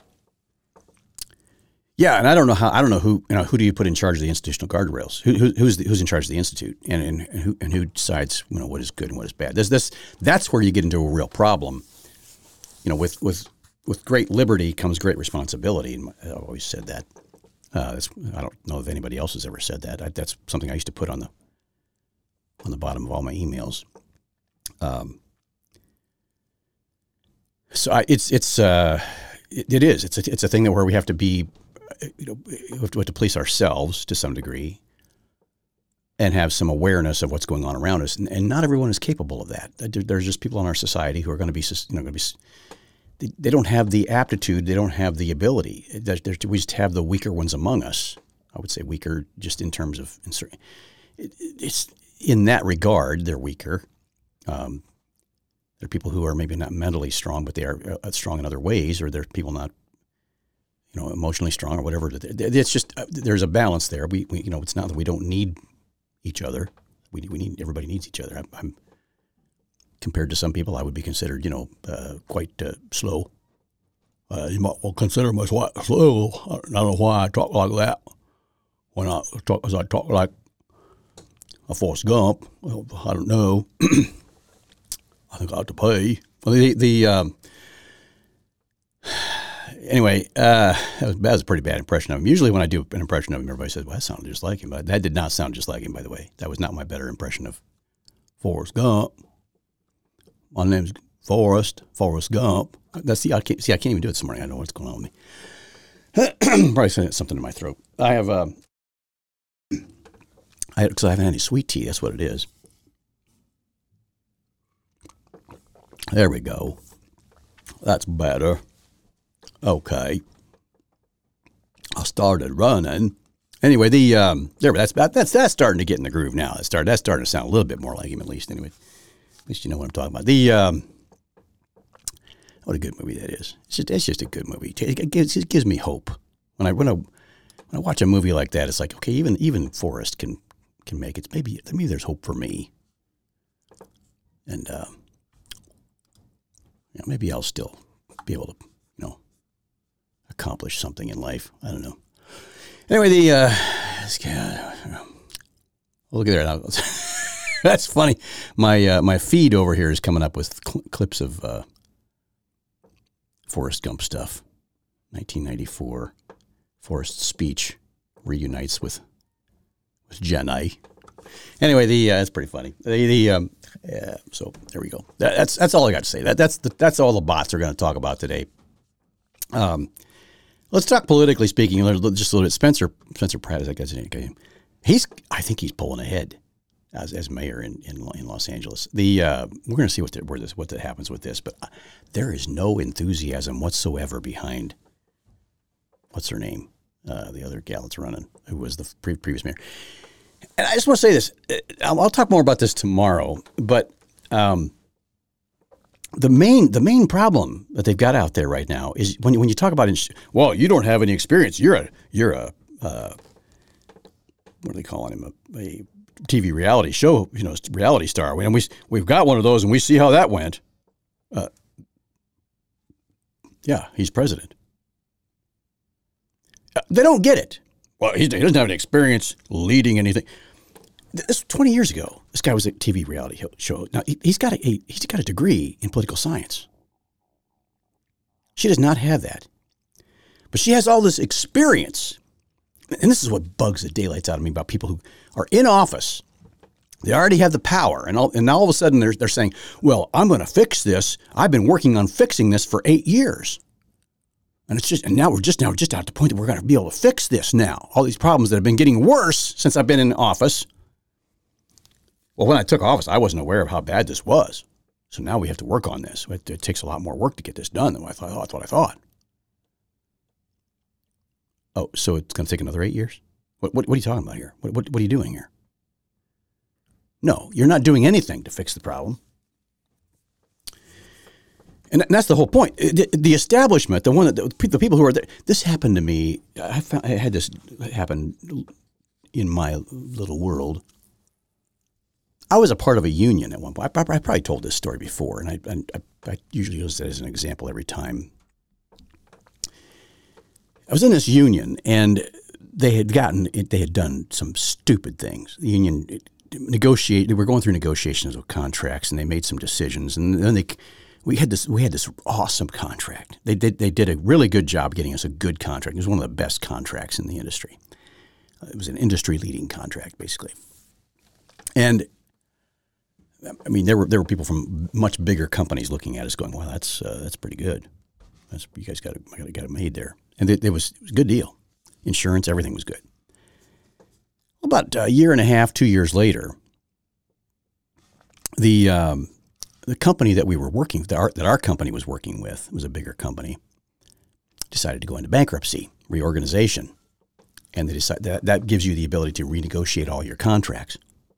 Yeah, and I don't know how. I don't know who. You know, who do you put in charge of the institutional guardrails? Who, who, who's the, who's in charge of the institute, and, and, and who and who decides, you know, what is good and what is bad? This this that's where you get into a real problem. You know, with with with great liberty comes great responsibility, and I've always said that. Uh, that's, I don't know if anybody else has ever said that. I, that's something I used to put on the on the bottom of all my emails. Um. So I, it's it's uh, it, it is it's a, it's a thing that where we have to be. You know, we have to, we have to police ourselves to some degree and have some awareness of what's going on around us. And, and not everyone is capable of that. There's just people in our society who are going to be, you know, going to be, they, they don't have the aptitude. They don't have the ability. There's, there's, we just have the weaker ones among us. I would say weaker just in terms of, it, it's in that regard, they're weaker. Um, there are people who are maybe not mentally strong, but they are uh, strong in other ways, or there are people not, you know, emotionally strong or whatever. It's just, uh, there's a balance there. We, we, you know, it's not that we don't need each other. We we need, everybody needs each other. I'm, I'm compared to some people, I would be considered, you know, uh, quite uh, slow. Uh, you might well consider myself slow. I don't know why I talk like that. When I talk, as I talk like a Forrest Gump. Well, I don't know. I think I have to pay. Well, the, the, um, Anyway, uh, that, was, that was a pretty bad impression of him. Usually when I do an impression of him, everybody says, well, that sounded just like him. But that did not sound just like him, by the way. That was not my better impression of Forrest Gump. My name's Forrest, Forrest Gump. That's see, I can't, see, I can't even do it this morning. I know what's going on with me. Probably something in my throat. I have, uh, I because I haven't had any sweet tea. That's what it is. There we go. That's better. Okay. I started running. Anyway, the um, there that's that's that's starting to get in the groove now. That started that's starting to sound a little bit more like him, at least. Anyway, at least you know what I'm talking about. The um, what a good movie that is. It's just it's just a good movie. It gives it gives me hope when I when I when I watch a movie like that. It's like, okay, even even Forrest can can make it. Maybe maybe there's hope for me. And uh, you know, maybe I'll still be able to, you know, accomplish something in life. I don't know. Anyway, the uh, uh, look at there. That's funny. My uh, my feed over here is coming up with cl- clips of uh, Forrest Gump stuff. nineteen ninety-four. Forrest's speech reunites with with Jenny. Anyway, the uh, that's pretty funny. The, the um, yeah, so there we go. That, that's that's all I got to say. That that's the, that's all the bots are going to talk about today. Um, let's talk politically speaking. Just a little bit. Spencer Spencer Pratt is that guy's name. He's I think he's pulling ahead as as mayor in in, in Los Angeles. The uh, we're going to see what the, where this what that happens with this, but there is no enthusiasm whatsoever behind what's her name, uh, the other gal that's running, who was the pre- previous mayor. And I just want to say this. I'll, I'll talk more about this tomorrow, but um, the main the main problem that they've got out there right now is when when you talk about ins- well, you don't have any experience. You're a you're a uh, what are they calling him a, a T V reality show, you know, reality star. And we we've got one of those, and we see how that went. Uh, yeah, he's president. Uh, they don't get it. Well, he doesn't have any experience leading anything. This was twenty years ago. This guy was a T V reality show. Now he, he's got a, a he's got a degree in political science. She does not have that, but she has all this experience. And this is what bugs the daylights out of me about people who are in office. They already have the power, and all, and now all of a sudden they're they're saying, "Well, I'm going to fix this. I've been working on fixing this for eight years." And it's just, and now we're just now just at the point that we're going to be able to fix this now. All these problems that have been getting worse since I've been in office. Well, when I took office, I wasn't aware of how bad this was. So now we have to work on this. It, it takes a lot more work to get this done than what I thought. Oh, that's what I thought. Oh, so it's going to take another eight years? What, what, what are you talking about here? What, what, what are you doing here? No, you're not doing anything to fix the problem. And that's the whole point. The, the establishment, the one that the, the people who are there. This happened to me. I, found, I had this happen in my little world. I was a part of a union at one point. I, I probably told this story before, and I, I, I usually use it as an example every time. I was in this union, and they had gotten they had done some stupid things. The union negotiate. They were going through negotiations of contracts, and they made some decisions, and then they. We had this. We had this awesome contract. They did. They did a really good job getting us a good contract. It was one of the best contracts in the industry. It was an industry-leading contract, basically. And I mean, there were there were people from much bigger companies looking at us, going, "Well, that's uh, that's pretty good. That's you guys got it got it, got it made there." And it, it was it was a good deal. Insurance, everything was good. About a year and a half, two years later, the um, The company that we were working that our, that our company was working with was a bigger company. Decided to go into bankruptcy, reorganization, and they decide that that gives you the ability to renegotiate all your contracts.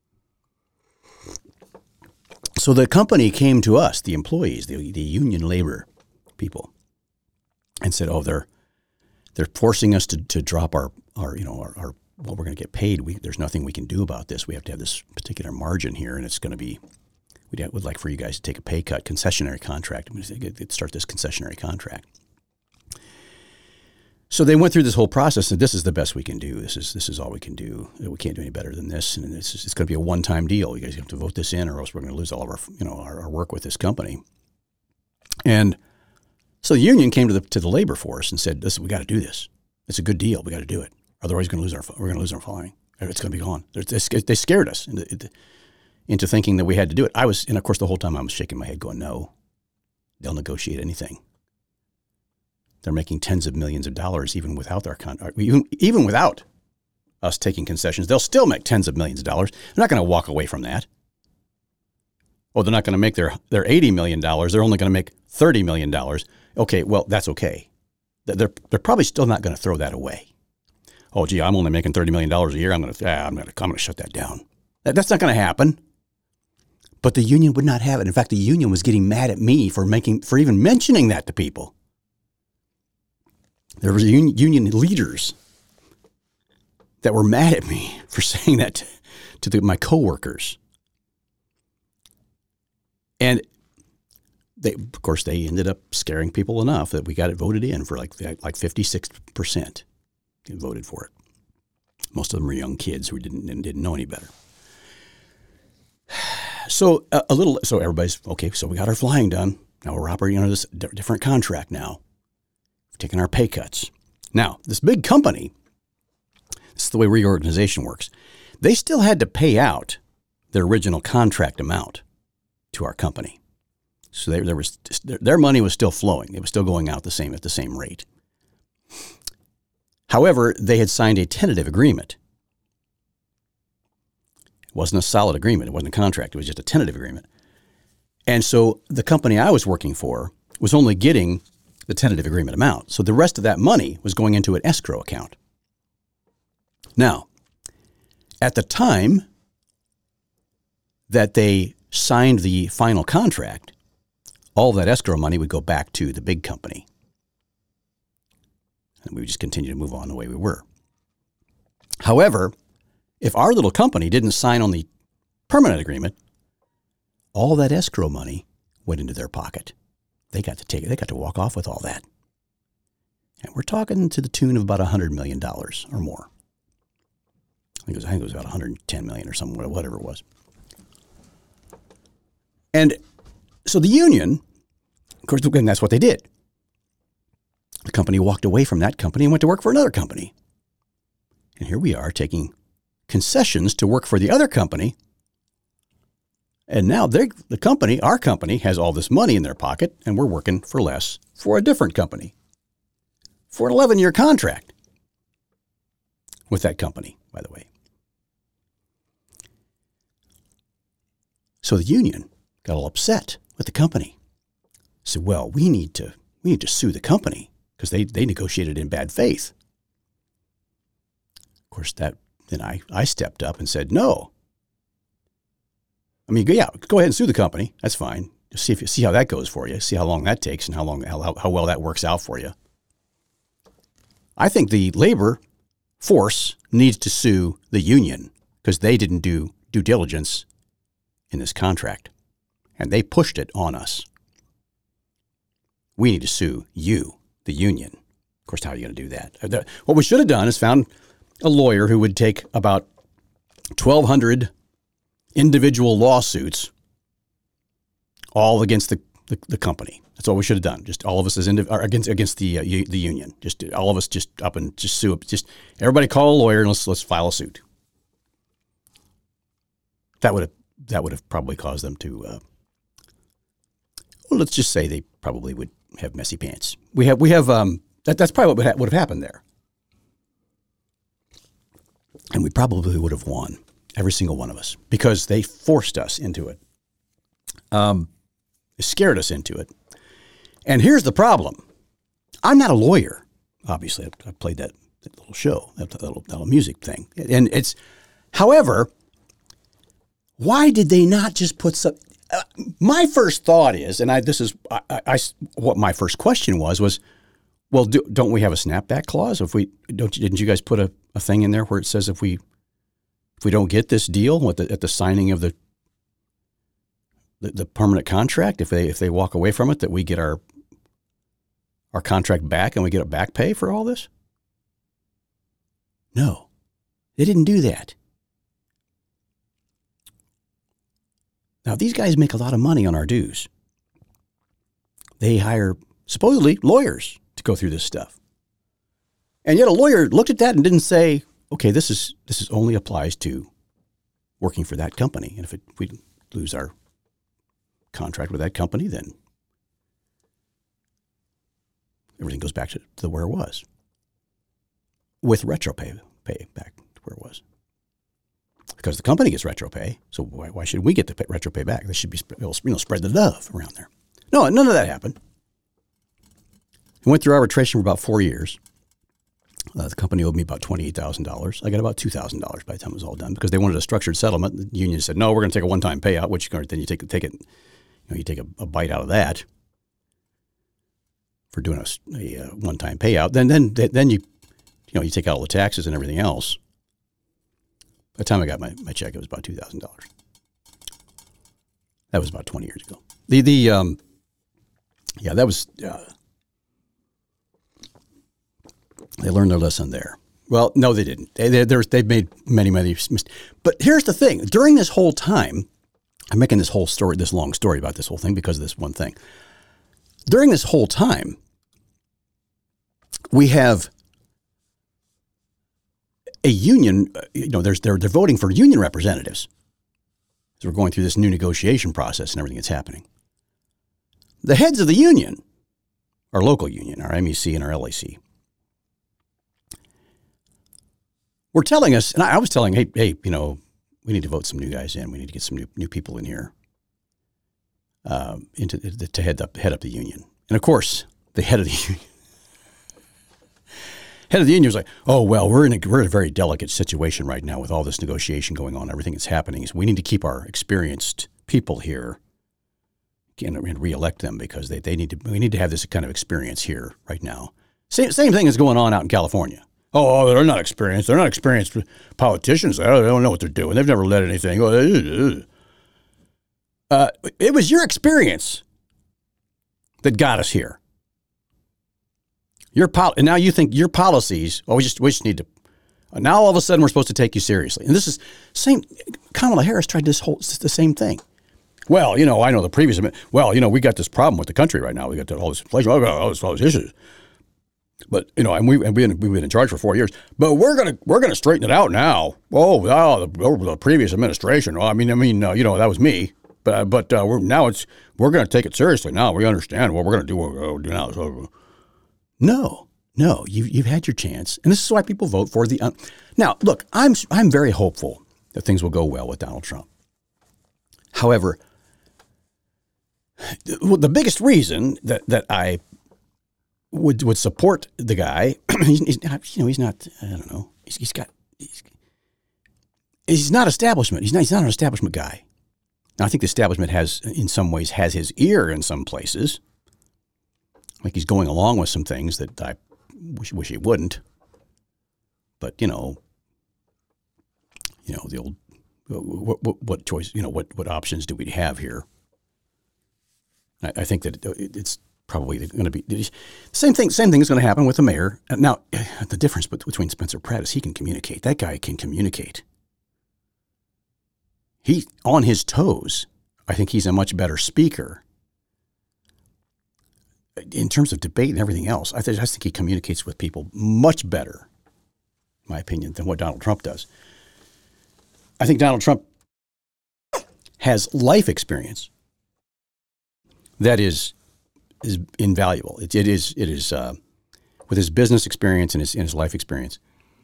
So the company came to us, the employees, the the union labor people, and said, "Oh, they're they're forcing us to to drop our our you know our, our what we're going to get paid. We, there's nothing we can do about this. We have to have this particular margin here, and it's going to be." We'd would like for you guys to take a pay cut, concessionary contract. We'd start this concessionary contract. So they went through this whole process and this is the best we can do. This is this is all we can do. We can't do any better than this. And this is, it's going to be a one-time deal. You guys have to vote this in or else we're going to lose all of our, you know, our, our work with this company. And so the union came to the to the labor force and said, listen, we got to do this. It's a good deal. We got to do it. Otherwise we're going to lose our, we're going to lose our following. It's going to be gone. They, they scared us. Into thinking that we had to do it. I was, and of course, the whole time I was shaking my head going, no, they'll negotiate anything. They're making tens of millions of dollars even without our contract, even, even without us taking concessions. They'll still make tens of millions of dollars. They're not going to walk away from that. Oh, they're not going to make their, their eighty million dollars. They're only going to make thirty million dollars. Okay, well, that's okay. They're, they're probably still not going to throw that away. Oh, gee, I'm only making thirty million dollars a year. I'm going to, ah, I'm going to, I'm going to shut that down. That, that's not going to happen. But the union would not have it. In fact, the union was getting mad at me for making, for even mentioning that to people. There was union, union leaders that were mad at me for saying that to, to the, my coworkers. And they, of course, they ended up scaring people enough that we got it voted in for like like fifty-six percent. They voted for it. Most of them were young kids who didn't didn't know any better. So a, a little, so everybody's, okay, so we got our flying done. Now we're operating under this different contract now. We've taken our pay cuts. Now, this big company, this is the way reorganization works. They still had to pay out their original contract amount to our company. So there, there was their, their money was still flowing. It was still going out the same at the same rate. However, they had signed a tentative agreement. It wasn't a solid agreement. It wasn't a contract. It was just a tentative agreement. And so the company I was working for was only getting the tentative agreement amount. So the rest of that money was going into an escrow account. Now, at the time that they signed the final contract, all that escrow money would go back to the big company. And we would just continue to move on the way we were. However, if our little company didn't sign on the permanent agreement, all that escrow money went into their pocket. They got to take it. They got to walk off with all that. And we're talking to the tune of about one hundred million dollars or more. I think it was, I think it was about one hundred ten million dollars or something, whatever it was. And so the union, of course, and that's what they did. The company walked away from that company and went to work for another company. And here we are taking concessions to work for the other company. And now the company, our company, has all this money in their pocket, and we're working for less for a different company for an eleven-year contract with that company, by the way. So the union got all upset with the company. Said, well, we need to we need to sue the company because they, they negotiated in bad faith. Of course, that then I, I stepped up and said, no. I mean, yeah, go ahead and sue the company. That's fine. Just see if you see how that goes for you. See how long that takes and how long how, how well that works out for you. I think the labor force needs to sue the union because they didn't do due diligence in this contract, and they pushed it on us. We need to sue you, the union. Of course, how are you going to do that? What we should have done is found a lawyer who would take about twelve hundred individual lawsuits, all against the, the, the company. That's what we should have done. Just all of us as indiv- or against against the uh, u- the union. Just all of us just up and just sue. Just everybody call a lawyer and let's let's file a suit. That would have that would have probably caused them to. Uh, well, let's just say they probably would have messy pants. We have we have um, that that's probably what would, ha- would have happened there, and we probably would have won. Every single one of us, because they forced us into it. Um, they scared us into it. And here's the problem. I'm not a lawyer. Obviously, I, I played that, that little show, that, that, little, that little music thing. And it's, however, why did they not just put some, uh, my first thought is, and I, this is I, I, what my first question was, was, well, do, don't we have a snapback clause? If we, don't, didn't you guys put a, a thing in there where it says if we, If we don't get this deal with the, at the signing of the, the the permanent contract, if they if they walk away from it, that we get our our contract back and we get a back pay for all this? No, they didn't do that. Now these guys make a lot of money on our dues. They hire supposedly lawyers to go through this stuff, and yet a lawyer looked at that and didn't say, okay, this is this is only applies to working for that company. And if, it, if we lose our contract with that company, then everything goes back to, to where it was. With retro pay, pay back to where it was. Because the company gets retro pay, so why, why should we get the pay, retro pay back? They should be you know, spread the love around there. No, none of that happened. We went through arbitration for about four years. Uh, the company owed me about twenty-eight thousand dollars. I got about two thousand dollars by the time it was all done because they wanted a structured settlement. The union said, no, we're going to take a one-time payout, which then you take, take it, you know, you take a, a bite out of that for doing a, a, a one-time payout. Then, then, then you, you know, you take out all the taxes and everything else. By the time I got my, my check, it was about two thousand dollars. That was about twenty years ago. The, the, um, yeah, that was, uh, they learned their lesson there. Well, no, they didn't. They, they, they've made many, many mistakes. But here's the thing. During this whole time, I'm making this whole story, this long story about this whole thing because of this one thing. During this whole time, we have a union, uh, you know, there's they're they're voting for union representatives. So we're going through this new negotiation process and everything that's happening. The heads of the union, our local union, our M E C and our L A C, were telling us, and I was telling, hey, hey, you know, we need to vote some new guys in. We need to get some new new people in here um, into the, to head up head up the union. And of course, the head of the union, head of the union was like, oh well, we're in a we're in a very delicate situation right now with all this negotiation going on, everything that's happening. So we need to keep our experienced people here and, and reelect them because they, they need to we need to have this kind of experience here right now. Same same thing is going on out in California. Oh, they're not experienced. They're not experienced politicians. They don't, they don't know what they're doing. They've never led anything. Uh, it was your experience that got us here. Your pol- and now you think your policies, oh, we just, we just need to, now all of a sudden we're supposed to take you seriously. And this is same, Kamala Harris tried this whole, the same thing. Well, you know, I know the previous, well, you know, we got this problem with the country right now. We got all this inflation, all this, all these issues. But, you know, and, we, and we've, been, we've been in charge for four years. But we're going to we're gonna straighten it out now. Oh, oh the, the previous administration. Well, I mean, I mean, uh, you know, that was me. But uh, but uh, we're, now it's we're going to take it seriously now. We understand what we're going to do, uh, do now. So, no, no, you've, you've had your chance. And this is why people vote for the un- – now, look, I'm I'm very hopeful that things will go well with Donald Trump. However, the biggest reason that, that I – would would support the guy. he's, he's not, you know, he's not, I don't know. He's, he's got, he's, he's not establishment. He's not, he's not an establishment guy. Now, I think the establishment has, in some ways, has his ear in some places. Like he's going along with some things that I wish, wish he wouldn't. But, you know, you know, the old, what, what, what choice, you know, what, what options do we have here? I, I think that it, it's, probably going to be the same thing. Same thing is going to happen with the mayor. Now, the difference between Spencer Pratt is he can communicate. That guy can communicate. He on his toes. I think he's a much better speaker in terms of debate and everything else. I, th- I think he communicates with people much better, in my opinion, than what Donald Trump does. I think Donald Trump has life experience that is. is invaluable. It, it is, it is uh, with his business experience and his, and his life experience.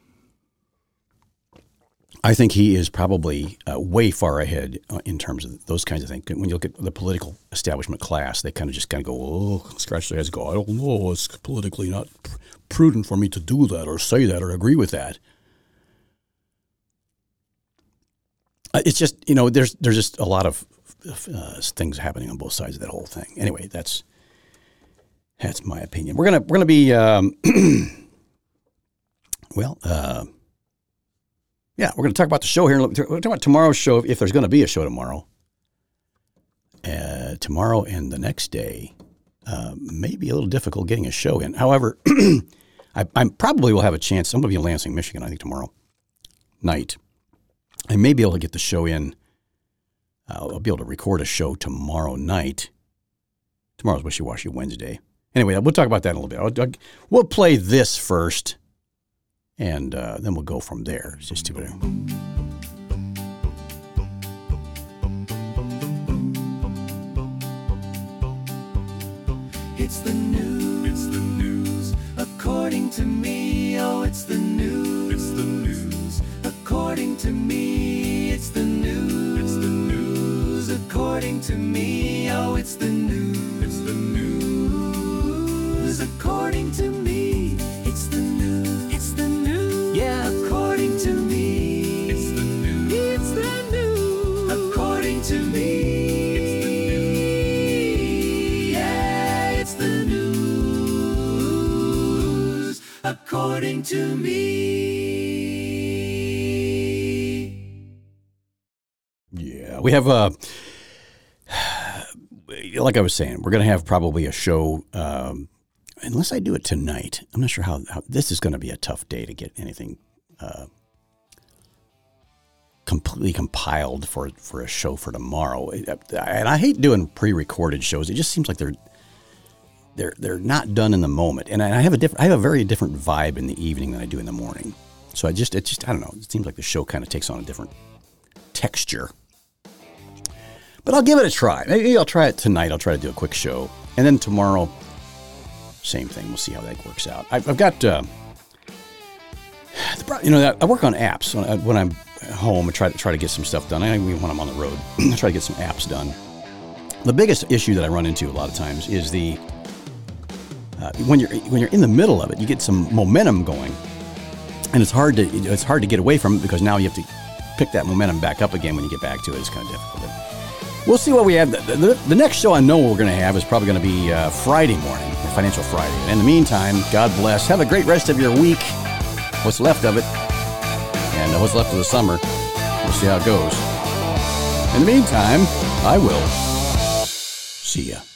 I think he is probably uh, way far ahead uh, in terms of those kinds of things. When you look at the political establishment class, they kind of just kind of go, oh, scratch their heads, go, I don't know, it's politically not pr- prudent for me to do that or say that or agree with that. Uh, it's just, you know, there's there's just a lot of uh, things happening on both sides of that whole thing. Anyway, that's that's my opinion. We're gonna we're gonna be um, well, uh, yeah, we're gonna talk about the show here. We're gonna talk about tomorrow's show if there's going to be a show tomorrow. Uh, tomorrow and the next day uh, may be a little difficult getting a show in. However, I, I probably will have a chance. I'm going to be in Lansing, Michigan, I think tomorrow night. I may be able to get the show in. Uh, I'll be able to record a show tomorrow night. Tomorrow's Wishy-Washy Wednesday. Anyway, we'll talk about that in a little bit. I'll, I'll, we'll play this first, and uh, then we'll go from there. It's just too bad. It's the news. It's the news. According to me, oh, it's the news. It's the news. According to me, it's the news. It's the news. According to me, oh, it's the news. It's the news. According to me, it's the news. It's the news. Yeah, according to me, it's the news. It's the news. According to me, it's the news. Yeah, it's the news. According to me. We have, uh, like I was saying, we're going to have probably a show, um, unless I do it tonight. I'm not sure how, how this is going to be a tough day to get anything uh, completely compiled for for a show for tomorrow. And I hate doing pre-recorded shows. It just seems like they're they're they're not done in the moment. And I have a different, I have a very different vibe in the evening than I do in the morning. So I just, it just, I don't know. It seems like the show kind of takes on a different texture. But I'll give it a try. Maybe I'll try it tonight. I'll try to do a quick show. And then tomorrow, same thing. We'll see how that works out. I've, I've got, uh, you know, I work on apps. When I'm home, I try to try to get some stuff done. I mean, when I'm on the road, I try to get some apps done. The biggest issue that I run into a lot of times is the, uh, when you're when you're in the middle of it, you get some momentum going. And it's hard to it's hard to get away from it because now you have to pick that momentum back up again when you get back to it. It's kind of difficult. But we'll see what we have. The, the, the next show I know we're going to have is probably going to be uh, Friday morning, Financial Friday. And in the meantime, God bless. Have a great rest of your week, what's left of it, and what's left of the summer. We'll see how it goes. In the meantime, I will see ya.